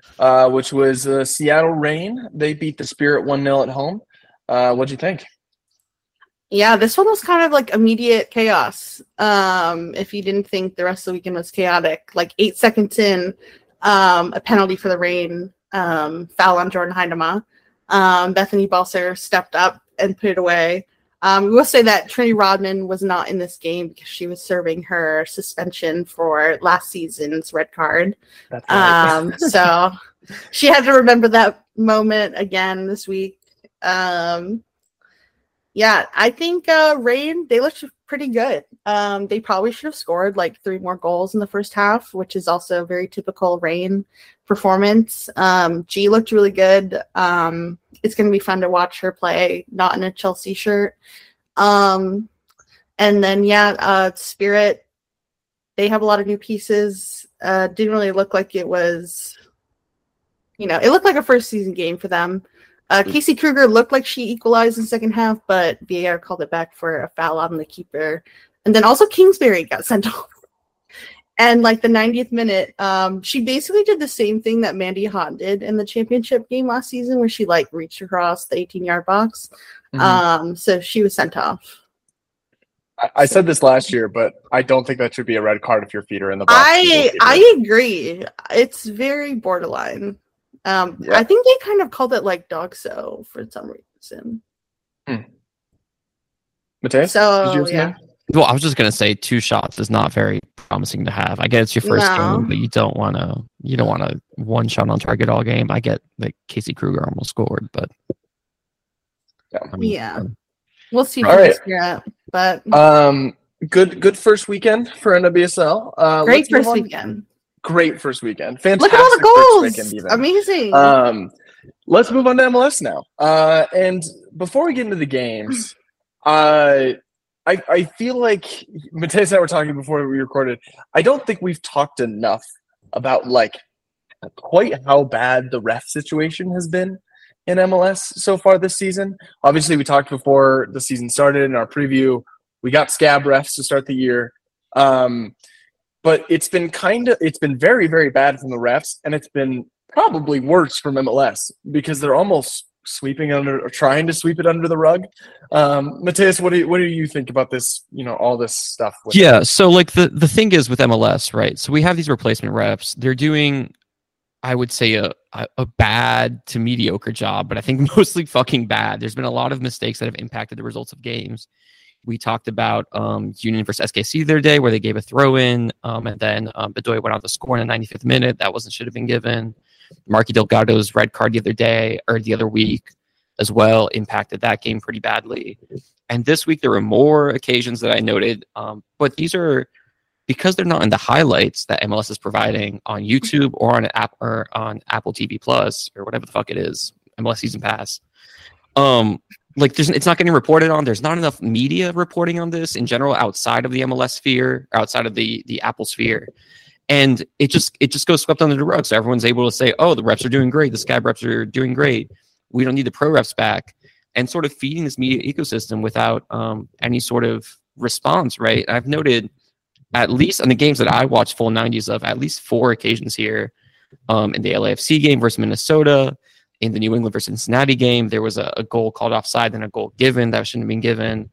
[SPEAKER 2] which was Seattle Reign. They beat the Spirit 1-0 at home. What'd you think?
[SPEAKER 4] Yeah, this one was kind of like immediate chaos. If you didn't think the rest of the weekend was chaotic, like 8 seconds in, a penalty for the Reign, foul on Jordan Heidema. Bethany Balcer stepped up and put it away. We will say that Trinity Rodman was not in this game because she was serving her suspension for last season's red card.
[SPEAKER 2] That's right.
[SPEAKER 4] So she had to remember that moment again this week. Yeah, I think Reign, they looked pretty good. They probably should have scored like 3 more goals in the first half, which is also a very typical Reign performance. G looked really good. It's going to be fun to watch her play, not in a Chelsea shirt. And then, Spirit, they have a lot of new pieces. Didn't really look like it was, it looked like a first season game for them. Casey Kruger looked like she equalized in the second half, but VAR called it back for a foul on the keeper. And then also Kingsbury got sent off. And like the 90th minute, she basically did the same thing that Mandy Hahn did in the championship game last season, where she like reached across the 18-yard box.
[SPEAKER 2] Mm-hmm.
[SPEAKER 4] So she was sent off.
[SPEAKER 2] I said this last year, but I don't think that should be a red card if your feet are in the box.
[SPEAKER 4] I agree. It's very borderline. I think they kind of called it like dog so for some reason.
[SPEAKER 2] Mateus,
[SPEAKER 4] so yeah.
[SPEAKER 3] Well, I was just gonna say 2 shots is not very promising to have. I get it's your first game, but you don't want to 1 shot on target all game. I get that Casey Kruger almost scored, but
[SPEAKER 4] we'll see.
[SPEAKER 2] All right.
[SPEAKER 4] But
[SPEAKER 2] good first weekend for NWSL.
[SPEAKER 4] Great first weekend.
[SPEAKER 2] Great first weekend. Fantastic.
[SPEAKER 4] Look at all the goals.
[SPEAKER 2] Weekend, even.
[SPEAKER 4] Amazing.
[SPEAKER 2] Let's move on to MLS now. And before we get into the games, I feel like Mateus and I were talking before we recorded. I don't think we've talked enough about like quite how bad the ref situation has been in MLS so far this season. Obviously, we talked before the season started in our preview. We got scab refs to start the year. But it's been very, very bad from the refs, and it's been probably worse from MLS because they're almost sweeping under or trying to sweep it under the rug. Mateus, what do you think about this? All this stuff.
[SPEAKER 3] So like the thing is with MLS, right? So we have these replacement refs. They're doing, I would say, a bad to mediocre job, but I think mostly fucking bad. There's been a lot of mistakes that have impacted the results of games. We talked about Union versus SKC the other day where they gave a throw-in, and then Bedoya went on to score in the 95th minute. That should have been given. Marky Delgado's red card the other week as well impacted that game pretty badly. And this week there were more occasions that I noted, but these are because they're not in the highlights that MLS is providing on YouTube or on Apple TV Plus or whatever the fuck it is, MLS Season Pass. It's not getting reported on. There's not enough media reporting on this in general outside of the MLS sphere, outside of the Apple sphere. And it just goes swept under the rug. So everyone's able to say, oh, the reps are doing great. The scab reps are doing great. We don't need the pro reps back. And sort of feeding this media ecosystem without any sort of response, right? I've noted, at least on the games that I watched full 90s of, at least 4 occasions here in the LAFC game versus Minnesota, in the New England versus Cincinnati game, there was a goal called offside and a goal given that shouldn't have been given.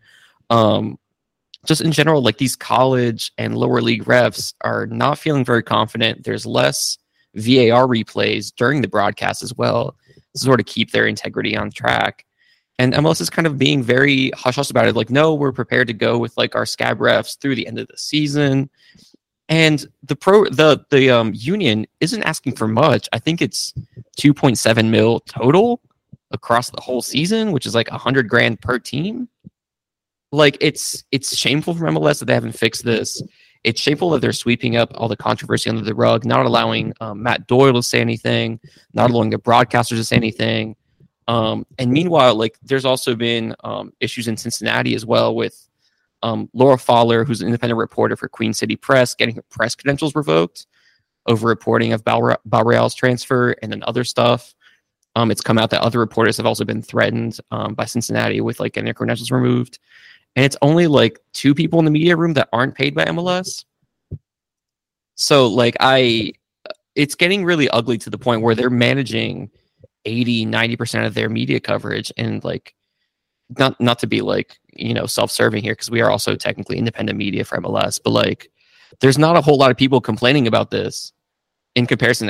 [SPEAKER 3] Just in general, like these college and lower league refs are not feeling very confident. There's less VAR replays during the broadcast as well to sort of keep their integrity on track. And MLS is kind of being very hush-hush about it. Like, no, we're prepared to go with like our scab refs through the end of the season. And the union isn't asking for much. I think it's 2.7 mil total across the whole season, which is like $100,000 per team. Like it's shameful for MLS that they haven't fixed this. It's shameful that they're sweeping up all the controversy under the rug, not allowing Matt Doyle to say anything, not allowing the broadcasters to say anything. And meanwhile, like there's also been issues in Cincinnati as well with Laura Fowler, who's an independent reporter for Queen City Press, getting her press credentials revoked over reporting of Balreal's transfer and then other stuff. It's come out that other reporters have also been threatened by Cincinnati with like getting their credentials removed. And it's only like 2 people in the media room that aren't paid by MLS. So like I it's getting really ugly to the point where they're managing 80-90% of their media coverage, and like not to be like, you know, self-serving here, because we are also technically independent media for MLS, but like there's not a whole lot of people complaining about this in comparison to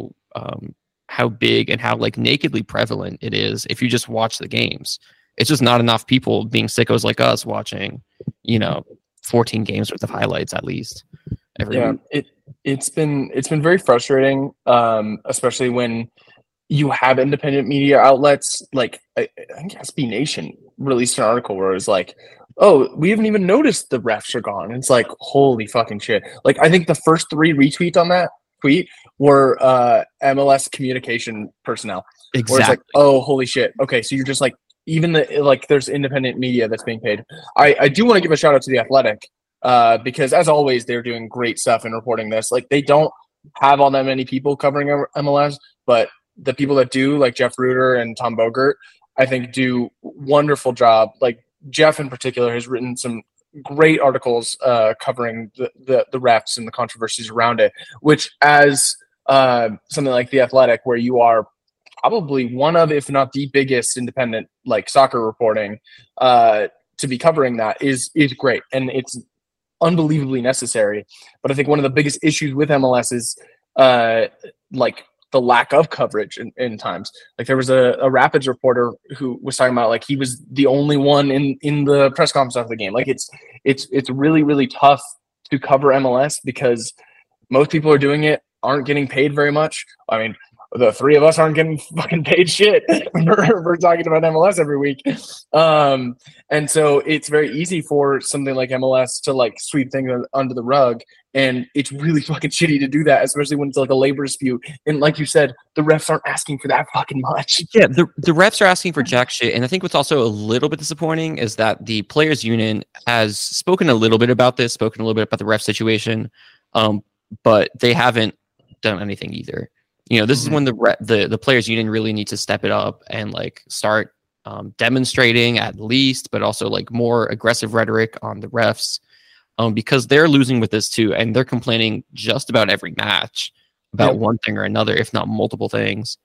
[SPEAKER 3] how big and how like nakedly prevalent it is if you just watch the games. It's just not enough people being sickos like us watching, you know, 14 games worth of highlights at least every week.
[SPEAKER 2] It's been very frustrating, especially when you have independent media outlets. Like I think SB Nation released an article where it was like, oh, we haven't even noticed the refs are gone. It's like, holy fucking shit. Like, I think the first 3 retweets on that tweet were MLS communication personnel.
[SPEAKER 3] Exactly.
[SPEAKER 2] Where it's like, oh, holy shit. Okay, so you're just like, even there's independent media that's being paid. I do want to give a shout out to The Athletic, because as always, they're doing great stuff in reporting this. Like, they don't have all that many people covering MLS, but the people that do, like Jeff Reuter and Tom Bogert, I think do wonderful job. Like Jeff in particular has written some great articles covering the refs and the controversies around it, which as something like The Athletic, where you are probably one of, if not the biggest independent like soccer reporting to be covering that is great. And it's unbelievably necessary. But I think one of the biggest issues with MLS is like the lack of coverage in times. Like there was a Rapids reporter who was talking about like he was the only one in the press conference after the game. Like it's really, really tough to cover MLS because most people are doing it, aren't getting paid very much. I mean, the 3 of us aren't getting fucking paid shit for talking about MLS every week. And so it's very easy for something like MLS to like sweep things under the rug. And it's really fucking shitty to do that, especially when it's like a labor dispute. And like you said, the refs aren't asking for that fucking much.
[SPEAKER 3] Yeah, the refs are asking for jack shit. And I think what's also a little bit disappointing is that the Players Union has spoken a little bit about this, spoken a little bit about the ref situation, but they haven't done anything either. You know, this is when the Players Union really needs to step it up and like start demonstrating at least, but also like more aggressive rhetoric on the refs, because they're losing with this too, and they're complaining just about every match about one thing or another, if not multiple things.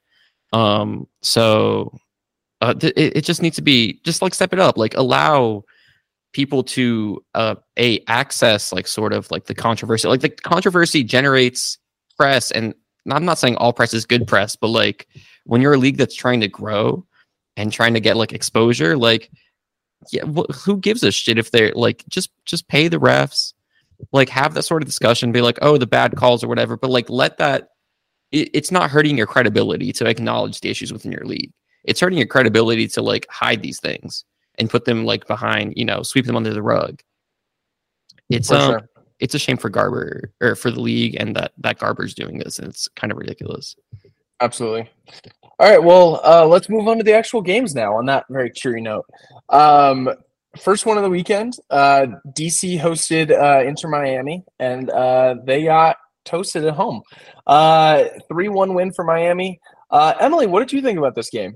[SPEAKER 3] So it just needs to be just like step it up, like allow people to access like sort of like the controversy. Like the controversy generates press, and I'm not saying all press is good press, but like when you're a league that's trying to grow and trying to get like exposure, like who gives a shit if they're like just pay the refs, like have that sort of discussion, be like, oh, the bad calls or whatever, but like let that it's not hurting your credibility to acknowledge the issues within your league. It's hurting your credibility to like hide these things and put them like behind, you know, sweep them under the rug. It's It's a shame for Garber or for the league, and that Garber's doing this, and it's kind of ridiculous.
[SPEAKER 2] Absolutely. All right, well, let's move on to the actual games now on that very cheery note. First one of the weekend, DC hosted Inter Miami, and they got toasted at home. 3-1 win for Miami. Emily, what did you think about this game?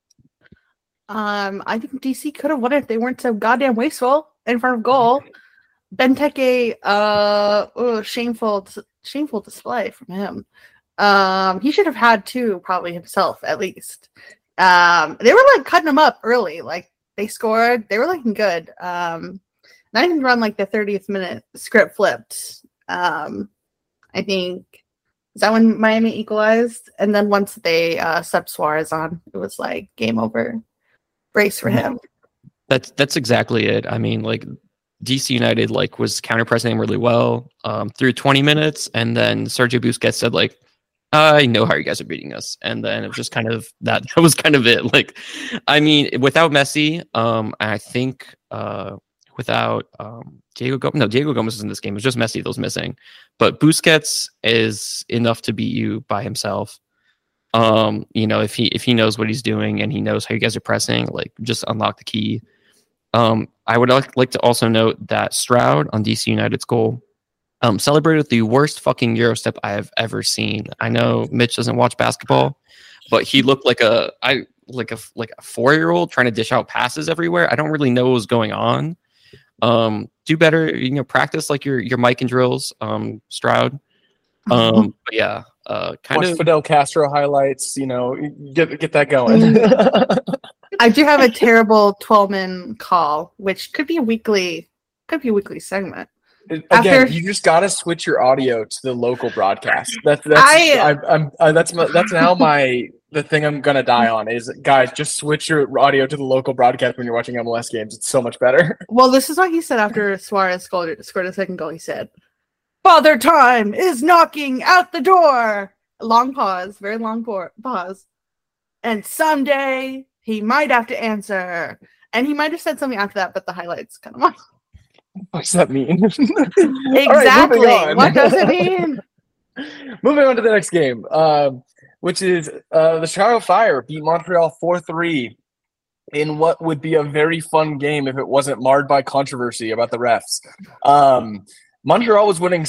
[SPEAKER 4] I think DC could have won it if they weren't so goddamn wasteful in front of goal. Benteke, shameful display from him. He should have had 2 probably himself at least. They were like cutting him up early. Like they scored, they were looking good. Not even around like the 30th minute, script flipped. I think is that when Miami equalized, and then once they subbed Suarez on, it was like game over. Brace for him.
[SPEAKER 3] That's exactly it. I mean, like DC United like was counter-pressing him really well through 20 minutes, and then Sergio Busquets said like, I know how you guys are beating us, and then it was just kind of that was kind of it. Like, I mean, without Messi, I think without Diego Gomez is in this game. It was just Messi that was missing, but Busquets is enough to beat you by himself. You know, if he knows what he's doing and he knows how you guys are pressing, like just unlock the key. I would like to also note that Stroud on DC United's goal celebrated the worst fucking Euro step I have ever seen. I know Mitch doesn't watch basketball, but he looked like a 4-year-old trying to dish out passes everywhere. I don't really know what was going on. Do better, you know, practice like your mic and drills, Stroud. But yeah, kind
[SPEAKER 2] Watch
[SPEAKER 3] of
[SPEAKER 2] Fidel Castro highlights. Get that going.
[SPEAKER 4] I do have a terrible 12-man call, which could be a weekly segment.
[SPEAKER 2] Again,
[SPEAKER 4] After-
[SPEAKER 2] you just gotta switch your audio to the local broadcast. That's the thing I'm gonna die on is, guys, just switch your audio to the local broadcast when you're watching MLS games. It's so much better.
[SPEAKER 4] Well, this is what he said after Suarez scored a second goal. He said, "Father Time is knocking at the door." Long pause, very long pause. And someday he might have to answer. And he might have said something after that, but the highlights kind of.
[SPEAKER 2] What does that mean?
[SPEAKER 4] Exactly.
[SPEAKER 2] Right,
[SPEAKER 4] what does it mean?
[SPEAKER 2] Moving on to the next game, which is the Chicago Fire beat Montreal 4-3 in what would be a very fun game if it wasn't marred by controversy about the refs. Montreal was winning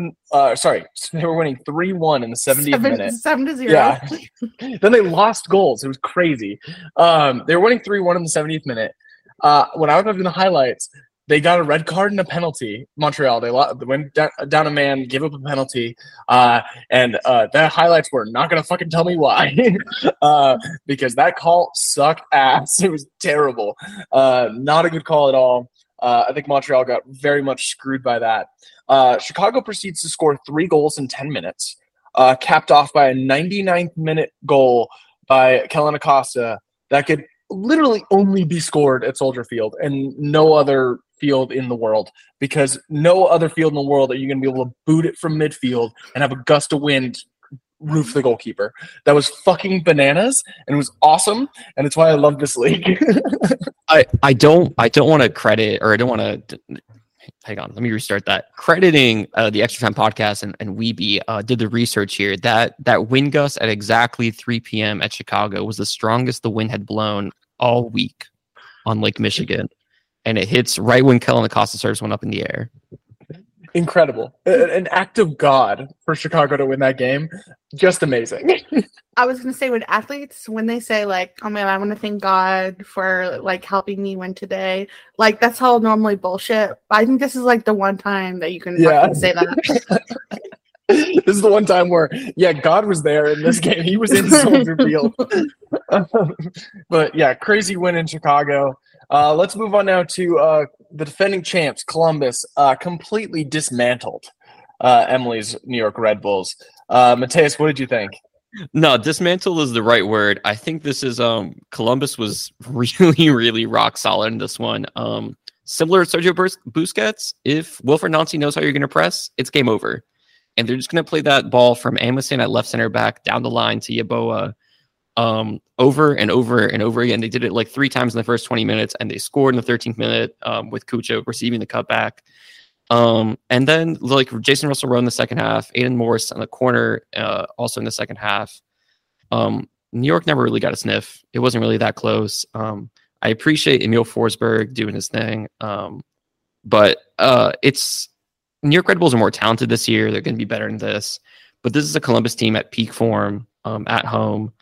[SPEAKER 2] they were winning 3-1 in the 70th minute.
[SPEAKER 4] 7-0.
[SPEAKER 2] Yeah. Then they lost goals. It was crazy. They were winning 3-1 in the 70th minute. When I was watching the highlights, they got a red card and a penalty. Montreal, they went down a man, gave up a penalty, and the highlights were not going to fucking tell me why, because that call sucked ass. It was terrible. Not a good call at all. I think Montreal got very much screwed by that. Chicago proceeds to score 3 goals in 10 minutes, capped off by a 99th minute goal by Kellen Acosta that could literally only be scored at Soldier Field and no other field in the world, because no other field in the world are you going to be able to boot it from midfield and have a gust of wind roof the goalkeeper. That was fucking bananas, and it was awesome, and it's why I love this league.
[SPEAKER 3] I don't want to credit, or I don't want to hang on, let me restart that. Crediting the Extra Time podcast and Weeby did the research here that wind gust at exactly 3 p.m. at Chicago was the strongest the wind had blown all week on Lake Michigan, and it hits right when Kellen Acosta serves one up in the air.
[SPEAKER 2] Incredible. An act of God for Chicago to win that game. Just amazing.
[SPEAKER 4] I was going to say, when athletes, when they say, like, oh man, I want to thank God for, like, helping me win today, like, that's all normally bullshit. But I think this is, like, the one time that you can fucking say that.
[SPEAKER 2] This is the one time where, God was there in this game. He was in Soldier Field. But, crazy win in Chicago. Let's move on now to the defending champs, Columbus, completely dismantled Emily's New York Red Bulls. Mateus, what did you think?
[SPEAKER 3] No, dismantle is the right word. I think this is Columbus was really, really rock solid in this one. Similar to Sergio Busquets, if Wilfred Nancy knows how you're going to press, it's game over. And they're just going to play that ball from Amundsen at left center back down the line to Yeboah over and over and over again. They did it like 3 times in the first 20 minutes, and they scored in the 13th minute with Cucho receiving the cutback. And then like Jason Russell Rowe in the second half, Aiden Morris on the corner also in the second half. New York never really got a sniff. It wasn't really that close. I appreciate Emil Forsberg doing his thing. But it's New York Red Bulls are more talented this year. They're going to be better than this. But this is a Columbus team at peak form at home.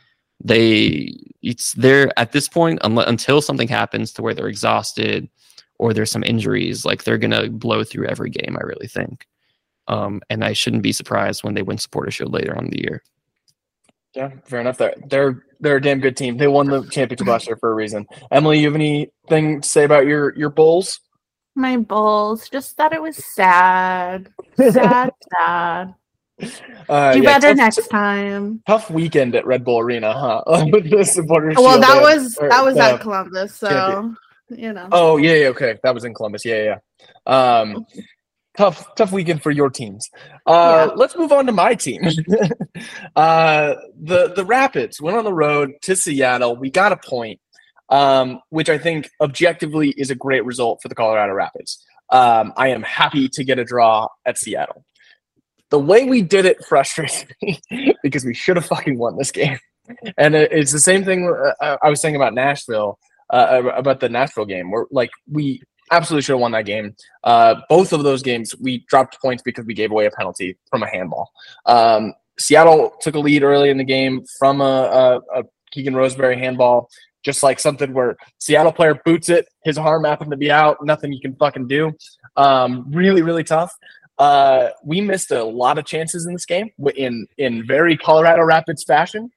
[SPEAKER 3] It's there at this point until something happens to where they're exhausted or there's some injuries. Like, they're going to blow through every game, I really think. And I shouldn't be surprised when they win Supporter Shield later on in the year.
[SPEAKER 2] Yeah, fair enough. They're a damn good team. They won the championship last year for a reason. Emily, you have anything to say about your Bulls?
[SPEAKER 4] My Bulls, just that it was sad. Sad. Do better next time.
[SPEAKER 2] Tough weekend at Red Bull Arena, huh? With the Supporters
[SPEAKER 4] Well,
[SPEAKER 2] Shield
[SPEAKER 4] that was at Columbus, so you know.
[SPEAKER 2] Oh yeah, okay. That was in Columbus. Yeah. Tough weekend for your teams. Let's move on to my team. The Rapids went on the road to Seattle. We got a point, which I think objectively is a great result for the Colorado Rapids. I am happy to get a draw at Seattle. The way we did it frustrates me because we should have fucking won this game. And it's the same thing I was saying about Nashville, about the Nashville game. We absolutely should have won that game. Both of those games, we dropped points because we gave away a penalty from a handball. Seattle took a lead early in the game from a Keegan Roseberry handball, just like something where Seattle player boots it, his arm happened to be out, nothing you can fucking do. Really, really tough. we missed a lot of chances in this game in very Colorado Rapids fashion.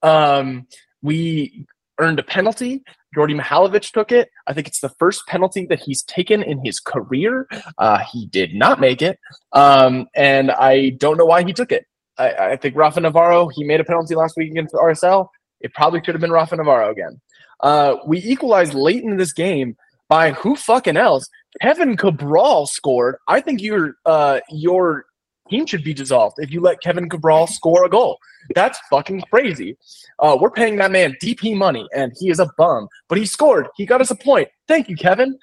[SPEAKER 2] We earned a penalty. Jordy Mihalovic took it. I think it's the first penalty that he's taken in his career. He did not make it, and I don't know why he took it. I think Rafa Navarro, he made a penalty last week against RSL. It probably could have been Rafa Navarro again. We equalized late in this game by who fucking else? Kevin Cabral scored. I think your team should be dissolved if you let Kevin Cabral score a goal. That's fucking crazy. We're paying that man DP money, and he is a bum. But he scored. He got us a point. Thank you, Kevin.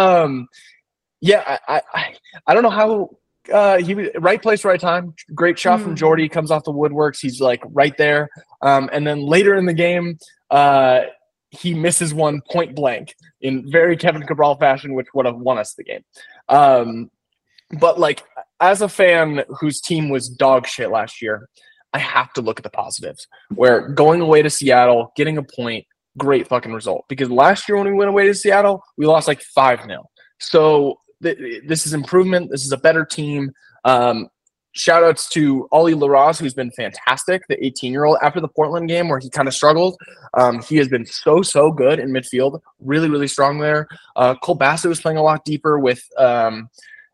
[SPEAKER 2] Yeah, I don't know how he was right place, right time. Great shot from Jordy. Comes off the woodworks. He's like right there. And then later in the game, he misses one point blank in very Kevin Cabral fashion, which would have won us the game. But like, as a fan whose team was dog shit last year, I have to look at the positives. Where going away to Seattle, getting a point, great fucking result. Because last year when we went away to Seattle, we lost like 5-0. So this is improvement. This is a better team. Shout outs to Ollie Laraz, who's been fantastic, the 18-year-old, after the Portland game where he kind of struggled. He has been so good in midfield. Really, really strong there. Cole Bassett was playing a lot deeper with Connor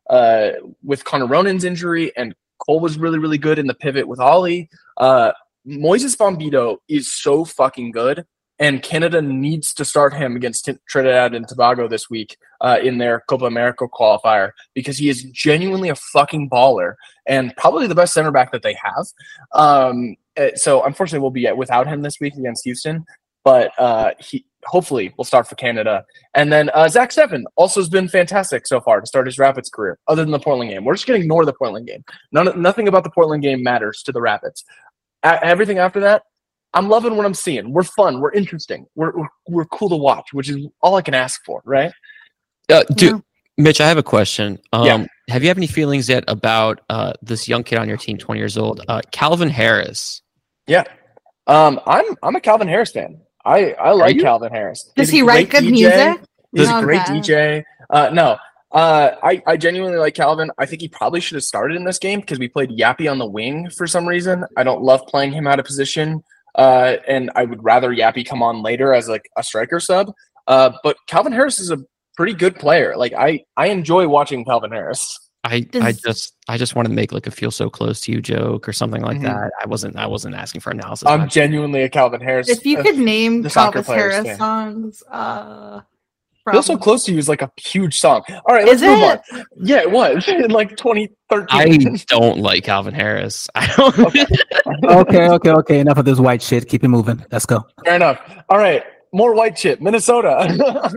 [SPEAKER 2] Ronan's injury, and Cole was really, really good in the pivot with Ollie. Moises Bombito is so fucking good, and Canada needs to start him against Trinidad and Tobago this week in their Copa America qualifier, because he is genuinely a fucking baller and probably the best center back that they have. So unfortunately we'll be without him this week against Houston, but he hopefully will start for Canada. And then Zach Steffen also has been fantastic so far to start his Rapids career, other than the Portland game. We're just going to ignore the Portland game. Nothing about the Portland game matters to the Rapids. Everything after that, I'm loving what I'm seeing. We're fun. We're interesting. We're cool to watch, which is all I can ask for, right?
[SPEAKER 3] Mitch, I have a question.
[SPEAKER 2] Yeah.
[SPEAKER 3] Have you have any feelings yet about this young kid on your team, 20 years old, Calvin Harris?
[SPEAKER 2] Yeah. I'm a Calvin Harris fan. I like Calvin Harris.
[SPEAKER 4] Does he write good music?
[SPEAKER 2] He's a great DJ. No. I genuinely like Calvin. I think he probably should have started in this game because we played Yappy on the wing for some reason. I don't love playing him out of position. And I would rather Yappy come on later as like a striker sub. But Calvin Harris is a pretty good player. Like I enjoy watching Calvin Harris.
[SPEAKER 3] I just wanted to make like a feel so close to you joke or something like that. I wasn't asking for analysis.
[SPEAKER 2] I'm genuinely a Calvin Harris.
[SPEAKER 4] If you could name Calvin Harris
[SPEAKER 2] fan.
[SPEAKER 4] songs,
[SPEAKER 2] Feel So Close to You is like a huge song. All right, let's move on. Yeah, it was in like 2013.
[SPEAKER 3] I don't like Calvin Harris. I don't.
[SPEAKER 5] Okay. Enough of this white shit. Keep it moving. Let's go.
[SPEAKER 2] Fair enough. All right. More white shit. Minnesota.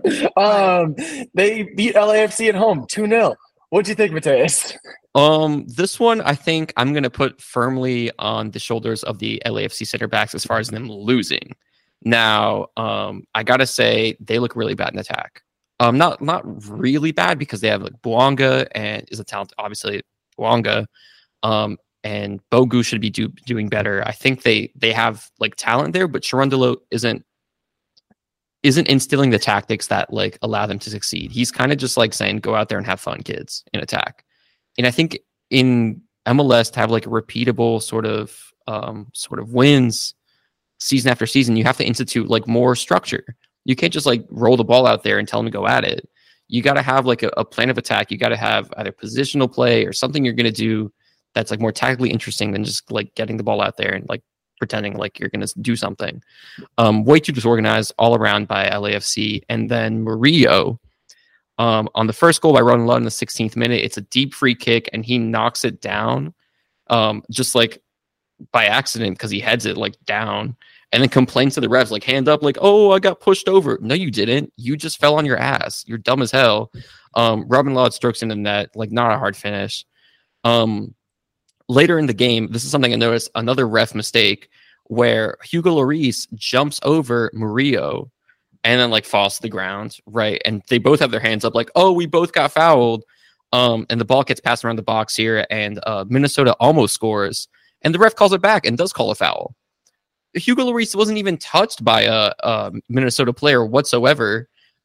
[SPEAKER 2] They beat LAFC at home 2-0. What'd you think, Mateus?
[SPEAKER 3] This one I think I'm gonna put firmly on the shoulders of the LAFC center backs as far as them losing. Now, I gotta say they look really bad in attack. Not really bad because they have like Bouanga and is a talent, obviously Bouanga, and Bogu should be doing better. I think they have like talent there, but Cherundolo isn't instilling the tactics that like allow them to succeed. He's kind of just like saying, go out there and have fun, kids, in attack. And I think in MLS to have like a repeatable sort of wins season after season, you have to institute like more structure. You can't just like roll the ball out there and tell them to go at it. You got to have like a plan of attack. You got to have either positional play or something you're going to do that's like more tactically interesting than just like getting the ball out there and like pretending like you're going to do something. Way too disorganized all around by LAFC. And then Murillo, on the first goal by Ronan Lund in the 16th minute, it's a deep free kick and he knocks it down just like by accident because he heads it like down and then complains to the refs like hand up like, oh, I got pushed over. No, you didn't. You just fell on your ass. You're dumb as hell. Robin Lod strokes into the net, like not a hard finish. Later in the game, this is something I noticed, another ref mistake where Hugo Lloris jumps over Murillo and then like falls to the ground, right? And they both have their hands up like, oh, we both got fouled. And the ball gets passed around the box here and Minnesota almost scores. And the ref calls it back and does call a foul. Hugo Lloris wasn't even touched by a Minnesota player whatsoever.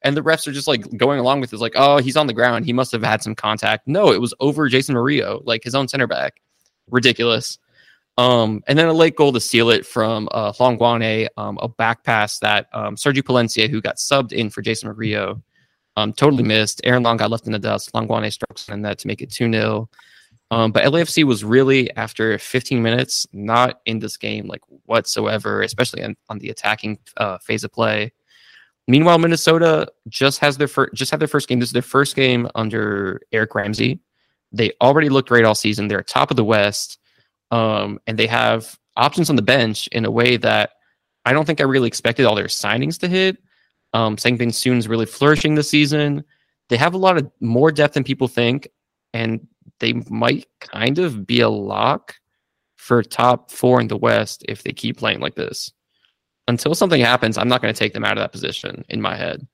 [SPEAKER 3] And the refs are just like going along with it. It's like, oh, he's on the ground. He must have had some contact. No, it was over Jason Murillo, like his own center back. Ridiculous. And then a late goal to seal it from Hlongwane, a back pass that Sergio Palencia, who got subbed in for Jason Murillo, totally missed. Aaron Long got left in the dust. Hlongwane strokes in that to make it 2-0. But LAFC was really, after 15 minutes, not in this game like whatsoever, especially on the attacking phase of play. Meanwhile, Minnesota just had their first game. This is their first game under Eric Ramsey. They already looked great all season. They're top of the West, and they have options on the bench in a way that I don't think I really expected all their signings to hit. Sang-Bin Soon's really flourishing this season. They have a lot of more depth than people think, and they might kind of be a lock for top 4 in the West if they keep playing like this. Until something happens, I'm not going to take them out of that position in my head.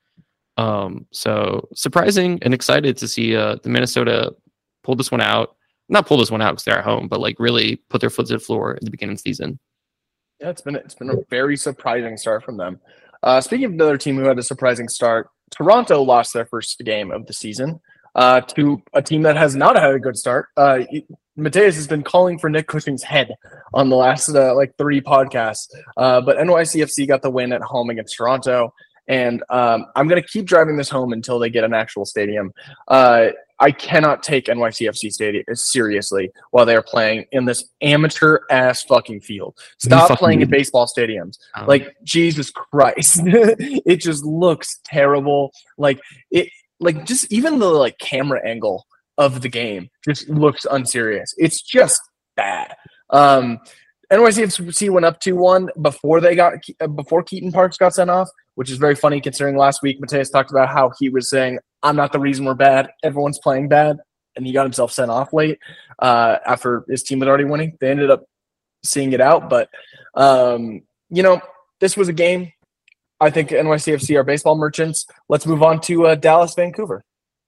[SPEAKER 3] So surprising and excited to see the Minnesota pull this one out. Not pull this one out because they're at home, but like really put their foot to the floor at the beginning of the season.
[SPEAKER 2] Yeah, it's been a very surprising start from them. Speaking of another team who had a surprising start, Toronto lost their first game of the season to a team that has not had a good start. Mateus has been calling for Nick Cushing's head on the last 3 podcasts, but NYCFC got the win at home against Toronto, and I'm going to keep driving this home until they get an actual stadium. I cannot take NYCFC stadium seriously while they are playing in this amateur-ass fucking field. Stop playing in baseball stadiums. Like, Jesus Christ. It just looks terrible. Just even the camera angle of the game just looks unserious. It's just bad. NYCFC went up 2-1 before Keaton Parks got sent off, which is very funny considering last week Mateus talked about how he was saying, I'm not the reason we're bad. Everyone's playing bad. And he got himself sent off late after his team was already winning. They ended up seeing it out. But, this was a game. I think NYCFC are baseball merchants. Let's move on to Dallas, Vancouver.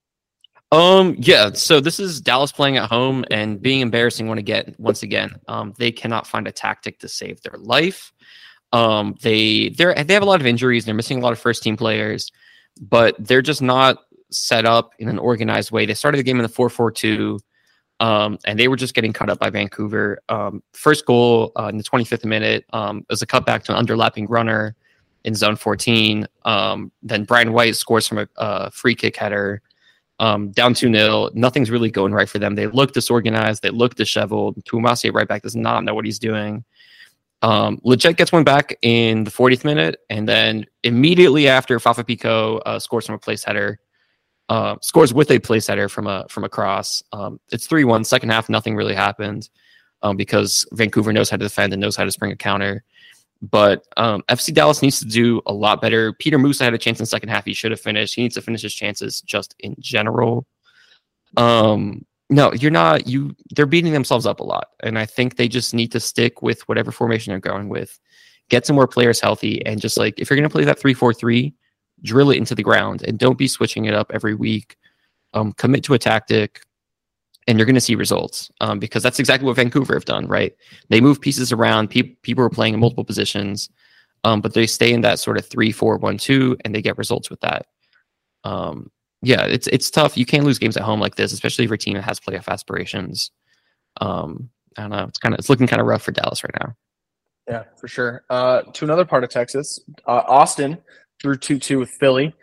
[SPEAKER 3] So this is Dallas playing at home and being embarrassing once again. They cannot find a tactic to save their life. They have a lot of injuries. They're missing a lot of first team players, but they're just not set up in an organized way. They started the game in the 4-4-2, and they were just getting cut up by Vancouver. First goal in the 25th minute was a cutback to an underlapping runner in zone 14. Then Brian White scores from a free kick header. Down 2-0. Nothing's really going right for them. They look disorganized. They look disheveled. Tuamasi right back does not know what he's doing. Leggett gets one back in the 40th minute, and then immediately after, Fafa Picault scores from a place header. Scores with a place header from a cross. It's 3-1. Second half, nothing really happened because Vancouver knows how to defend and knows how to spring a counter. But FC Dallas needs to do a lot better. Peter Musa had a chance in the second half. He should have finished. He needs to finish his chances just in general. No, you're not. They're beating themselves up a lot. And I think they just need to stick with whatever formation they're going with. Get some more players healthy. And just if you're going to play that 3-4-3, drill it into the ground. And don't be switching it up every week. Commit to a tactic. And you're going to see results because that's exactly what Vancouver have done, right? They move pieces around. People are playing in multiple positions, but they stay in that sort of 3-4-1-2, and they get results with that. It's tough. You can't lose games at home like this, especially for a team that has playoff aspirations. I don't know. It's looking kind of rough for Dallas right now.
[SPEAKER 2] Yeah, for sure. To another part of Texas, Austin drew 2-2 with Philly.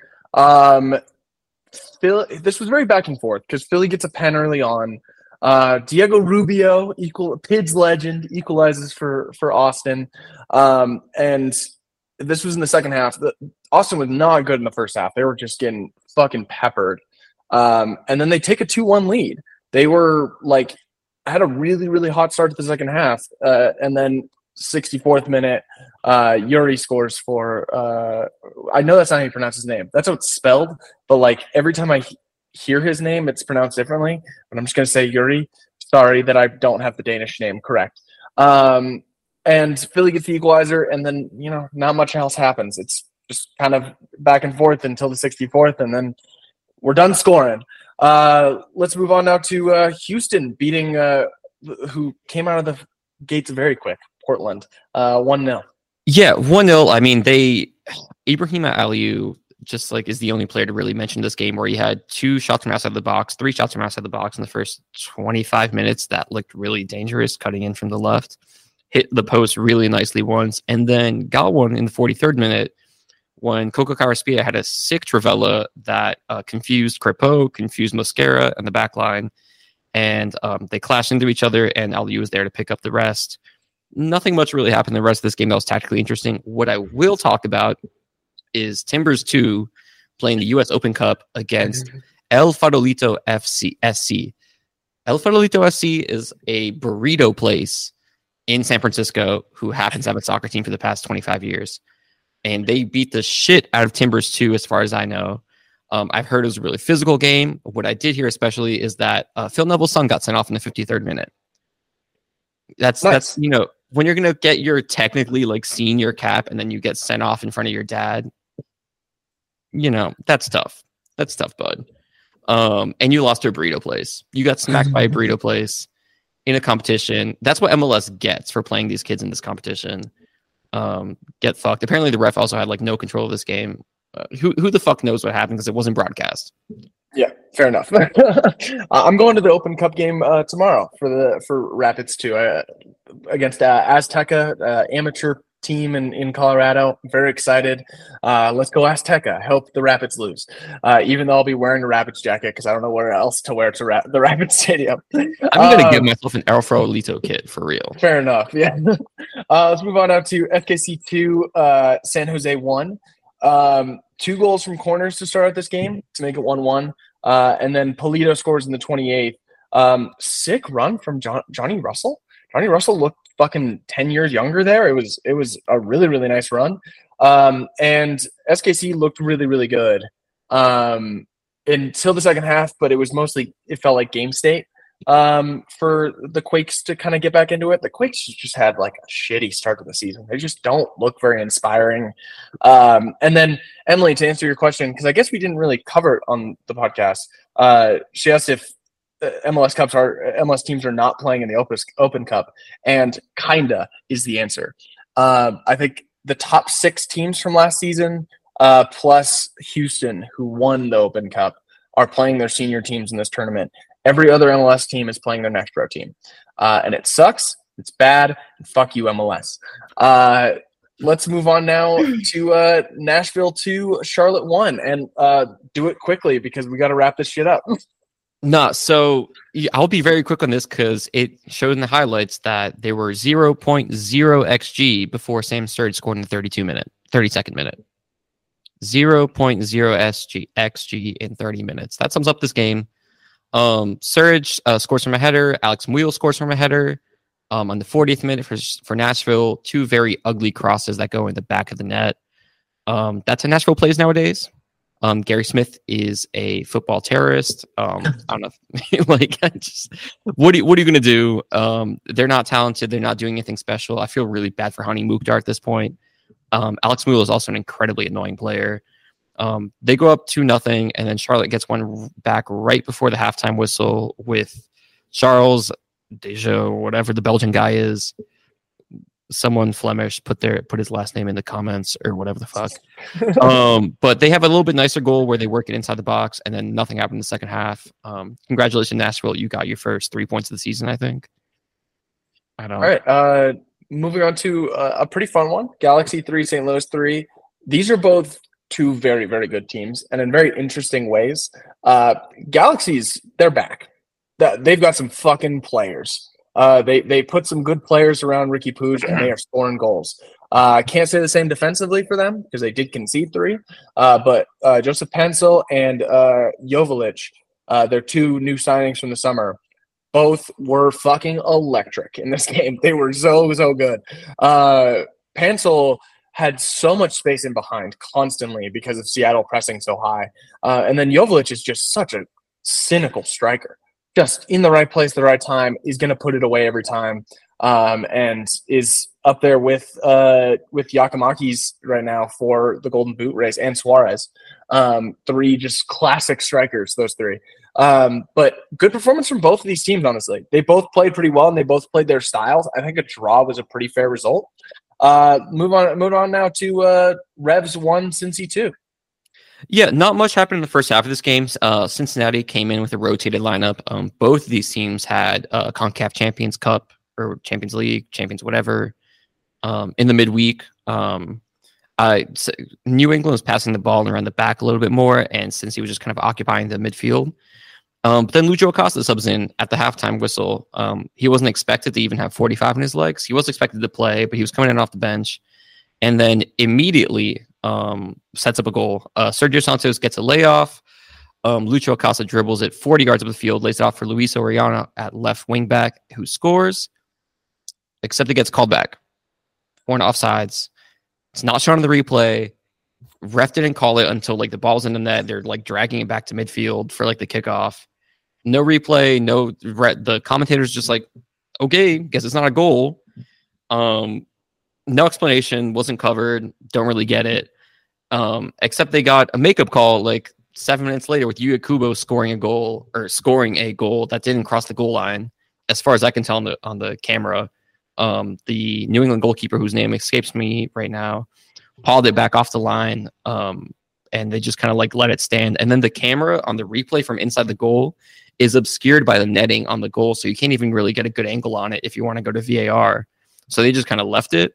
[SPEAKER 2] This was very back and forth because Philly gets a pen early on. Diego Rubio, Pids legend, equalizes for Austin. And this was in the second half. Austin was not good in the first half. They were just getting fucking peppered. And then they take a 2-1 lead. They were had a really, really hot start to the second half. And then 64th minute, Yuri scores for I know that's not how you pronounce his name. That's how it's spelled, but every time I hear his name, it's pronounced differently. But I'm just gonna say Yuri. Sorry that I don't have the Danish name correct. And Philly gets the equalizer, and then not much else happens. It's just kind of back and forth until the 64th, and then we're done scoring. Let's move on now to Houston beating who came out of the gates very quick. Portland, 1-0.
[SPEAKER 3] Yeah, 1-0. I mean, Ibrahima Aliou just like is the only player to really mention this game, where he had 2 shots from outside the box, 3 shots from outside the box in the first 25 minutes that looked really dangerous, cutting in from the left, hit the post really nicely once, and then got one in the 43rd minute when Coco Carraspia had a sick Trivela that confused Crepeau, confused Mosquera and the back line, and they clashed into each other, and Aliou was there to pick up the rest. Nothing much really happened in the rest of this game that was tactically interesting. What I will talk about is Timbers 2 playing the U.S. Open Cup against El Farolito SC. El Farolito SC is a burrito place in San Francisco who happens to have a soccer team for the past 25 years. And they beat the shit out of Timbers 2, as far as I know. I've heard it was a really physical game. What I did hear especially is that Phil Neville's son got sent off in the 53rd minute. That's when you're going to get your technically like senior cap and then you get sent off in front of your dad, that's tough. That's tough, bud. And you lost to a burrito place. You got smacked by a burrito place in a competition. That's what MLS gets for playing these kids in this competition. Get fucked. Apparently the ref also had like no control of this game. Who the fuck knows what happened, because it wasn't broadcast.
[SPEAKER 2] Yeah, fair enough. I'm going to the Open Cup game tomorrow for Rapids 2 against Azteca, amateur team in Colorado. Very excited. Let's go Azteca. I hope the Rapids lose. Even though I'll be wearing a Rapids jacket because I don't know where else to wear to the Rapids Stadium.
[SPEAKER 3] I'm going to get myself an El Farolito kit for real.
[SPEAKER 2] Fair enough. Yeah. Let's move on now to FKC 2, San Jose 1. 2 goals from corners to start out this game to make it 1-1. And then Polito scores in the 28th. Sick run from Johnny Russell. Johnny Russell looked fucking 10 years younger there. It was a really, really nice run. And SKC looked really, really good until the second half, but it felt like game state for the Quakes to kind of get back into it. The Quakes just had like a shitty start to the season. They just don't look very inspiring. And then Emily, to answer your question, because I guess we didn't really cover it on the podcast, she asked if MLS teams are not playing in the Open Cup, and kinda is the answer. I think the top 6 teams from last season, plus Houston, who won the Open Cup, are playing their senior teams in this tournament. Every other MLS team is playing their next pro team. And it sucks. It's bad. And fuck you, MLS. Let's move on now to Nashville 2, Charlotte 1. And do it quickly because we got to wrap this shit up.
[SPEAKER 3] No, so I'll be very quick on this because it showed in the highlights that there were 0.0 XG before Sam Sturridge scored in the 32nd minute. 0.0 XG in 30 minutes. That sums up this game. Sturridge scores from a header. Alex Muyl scores from a header. On the 40th minute for Nashville, 2 very ugly crosses that go in the back of the net. That's how Nashville plays nowadays. Gary Smith is a football terrorist. I don't know. What are you going to do? They're not talented. They're not doing anything special. I feel really bad for Hani Mukhtar at this point. Alex Muyl is also an incredibly annoying player. They go up 2-0, and then Charlotte gets one back right before the halftime whistle with Charles Deja, whatever the Belgian guy is. Someone Flemish put his last name in the comments or whatever the fuck. But they have a little bit nicer goal where they work it inside the box, and then nothing happened in the second half. Congratulations, Nashville. You got your first 3 points of the season, I think. I don't know.
[SPEAKER 2] All right. Moving on to a pretty fun one. Galaxy 3, St. Louis 3. These are both 2 very, very good teams, and in very interesting ways. Galaxy's, they're back. They've got some fucking players. They put some good players around Ricky Puig, and they are scoring goals. I can't say the same defensively for them because they did concede 3. But Joseph Pencil and Joveljic, they're 2 new signings from the summer. Both were fucking electric in this game. They were so good. Pencil had so much space in behind constantly because of Seattle pressing so high. And then Joveljic is just such a cynical striker. Just in the right place at the right time, is going to put it away every time, and is up there with Giacomakis right now for the Golden Boot race, and Suarez. 3 just classic strikers, those 3. But good performance from both of these teams, honestly. They both played pretty well, and they both played their styles. I think a draw was a pretty fair result. Move on now to Revs 1, Cincy 2.
[SPEAKER 3] Yeah, not much happened in the first half of this game. Cincinnati came in with a rotated lineup. Both of these teams had CONCACAF Champions Cup or Champions League, Champions whatever, in the midweek. New England was passing the ball around the back a little bit more, and since he was just kind of occupying the midfield. But then Lucho Acosta subs in at the halftime whistle. He wasn't expected to even have 45 in his legs. He was expected to play, but he was coming in off the bench. And then immediately sets up a goal. Sergio Santos gets a layoff. Lucho Acosta dribbles it 40 yards up the field, lays it off for Luis Orellana at left wing back, who scores, except it gets called back. For an offsides. It's not shown on the replay. Ref didn't call it until like the ball's in the net. They're like dragging it back to midfield for like the kickoff. No replay, the commentator's just like, okay, guess it's not a goal. No explanation, wasn't covered, don't really get it. Except they got a makeup call like 7 minutes later with Yuya Kubo scoring a goal that didn't cross the goal line. As far as I can tell on the camera, the New England goalkeeper, whose name escapes me right now, hauled it back off the line, and they just kind of like let it stand. And then the camera on the replay from inside the goal is obscured by the netting on the goal, so you can't even really get a good angle on it if you want to go to VAR. So they just kind of left it.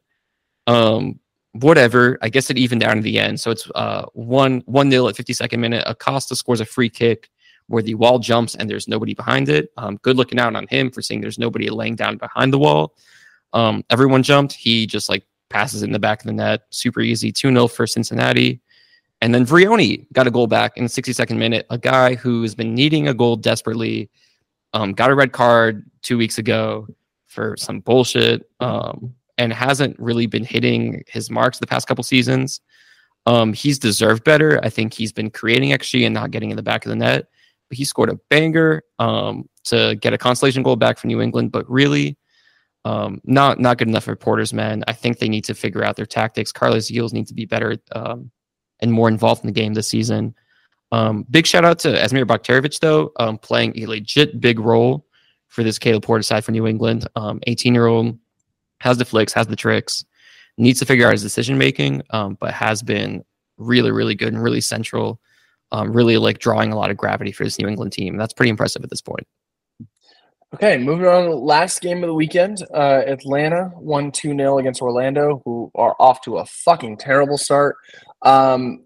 [SPEAKER 3] Whatever. I guess it evened out in the end. So it's 1-0 at 52nd minute. Acosta scores a free kick where the wall jumps and there's nobody behind it. Good looking out on him for seeing there's nobody laying down behind the wall. Everyone jumped. He just like passes it in the back of the net. Super easy. 2-0 for Cincinnati. And then Vrioni got a goal back in the 62nd minute. A guy who has been needing a goal desperately. Got a red card 2 weeks ago for some bullshit. And hasn't really been hitting his marks the past couple seasons. He's deserved better. I think he's been creating XG and not getting in the back of the net. But he scored a banger to get a consolation goal back for New England. But really, not good enough for Porter's men. I think they need to figure out their tactics. Carlos Gil needs to be better and more involved in the game this season. Big shout out to Asmir Bakhtarevic, though, playing a legit big role for this Caleb Porter side for New England. 18-year-old. Has the flicks, has the tricks, needs to figure out his decision making, but has been really, really good and really central, really like drawing a lot of gravity for this New England team. That's pretty impressive at this point.
[SPEAKER 2] Okay, moving on. Last game of the weekend, Atlanta won 2-0 against Orlando, who are off to a fucking terrible start. Pros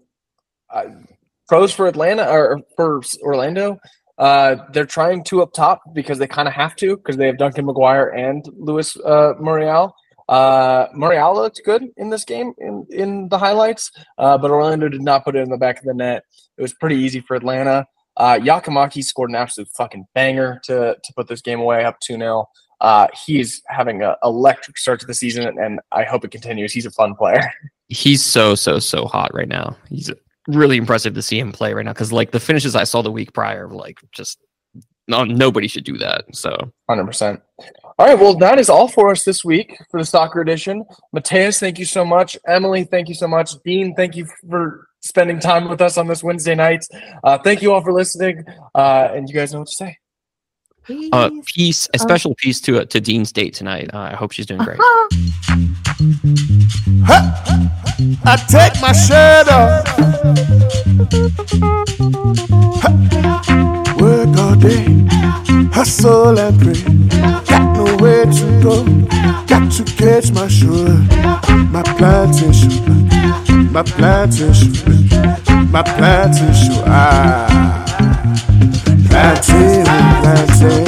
[SPEAKER 2] for Atlanta or for Orlando. They're trying two up top because they kind of have to, because they have Duncan McGuire and Luis Muriel. Muriel looked good in this game in the highlights, but Orlando did not put it in the back of the net. It was pretty easy for Atlanta. Yakamaki scored an absolute fucking banger to put this game away, up 2-0. He's having an electric start to the season, and I hope it continues. He's a fun player.
[SPEAKER 3] He's so hot right now. He's really impressive to see him play right now, because like the finishes I saw the week prior were like just nobody should do that. So
[SPEAKER 2] 100%. All right, well, that is all for us this week for the soccer edition. Mateus, thank you so much. Emily, thank you so much. Dean, thank you for spending time with us on this Wednesday night. Thank you all for listening, and you guys know what to say.
[SPEAKER 3] Peace, a special peace to Dean's date tonight. I hope she's doing great.
[SPEAKER 1] I take my shirt off. Work all day, hustle and pray. Got nowhere to go, got to catch my shore. My plantation, my plantation, my plantation. Planting, planting.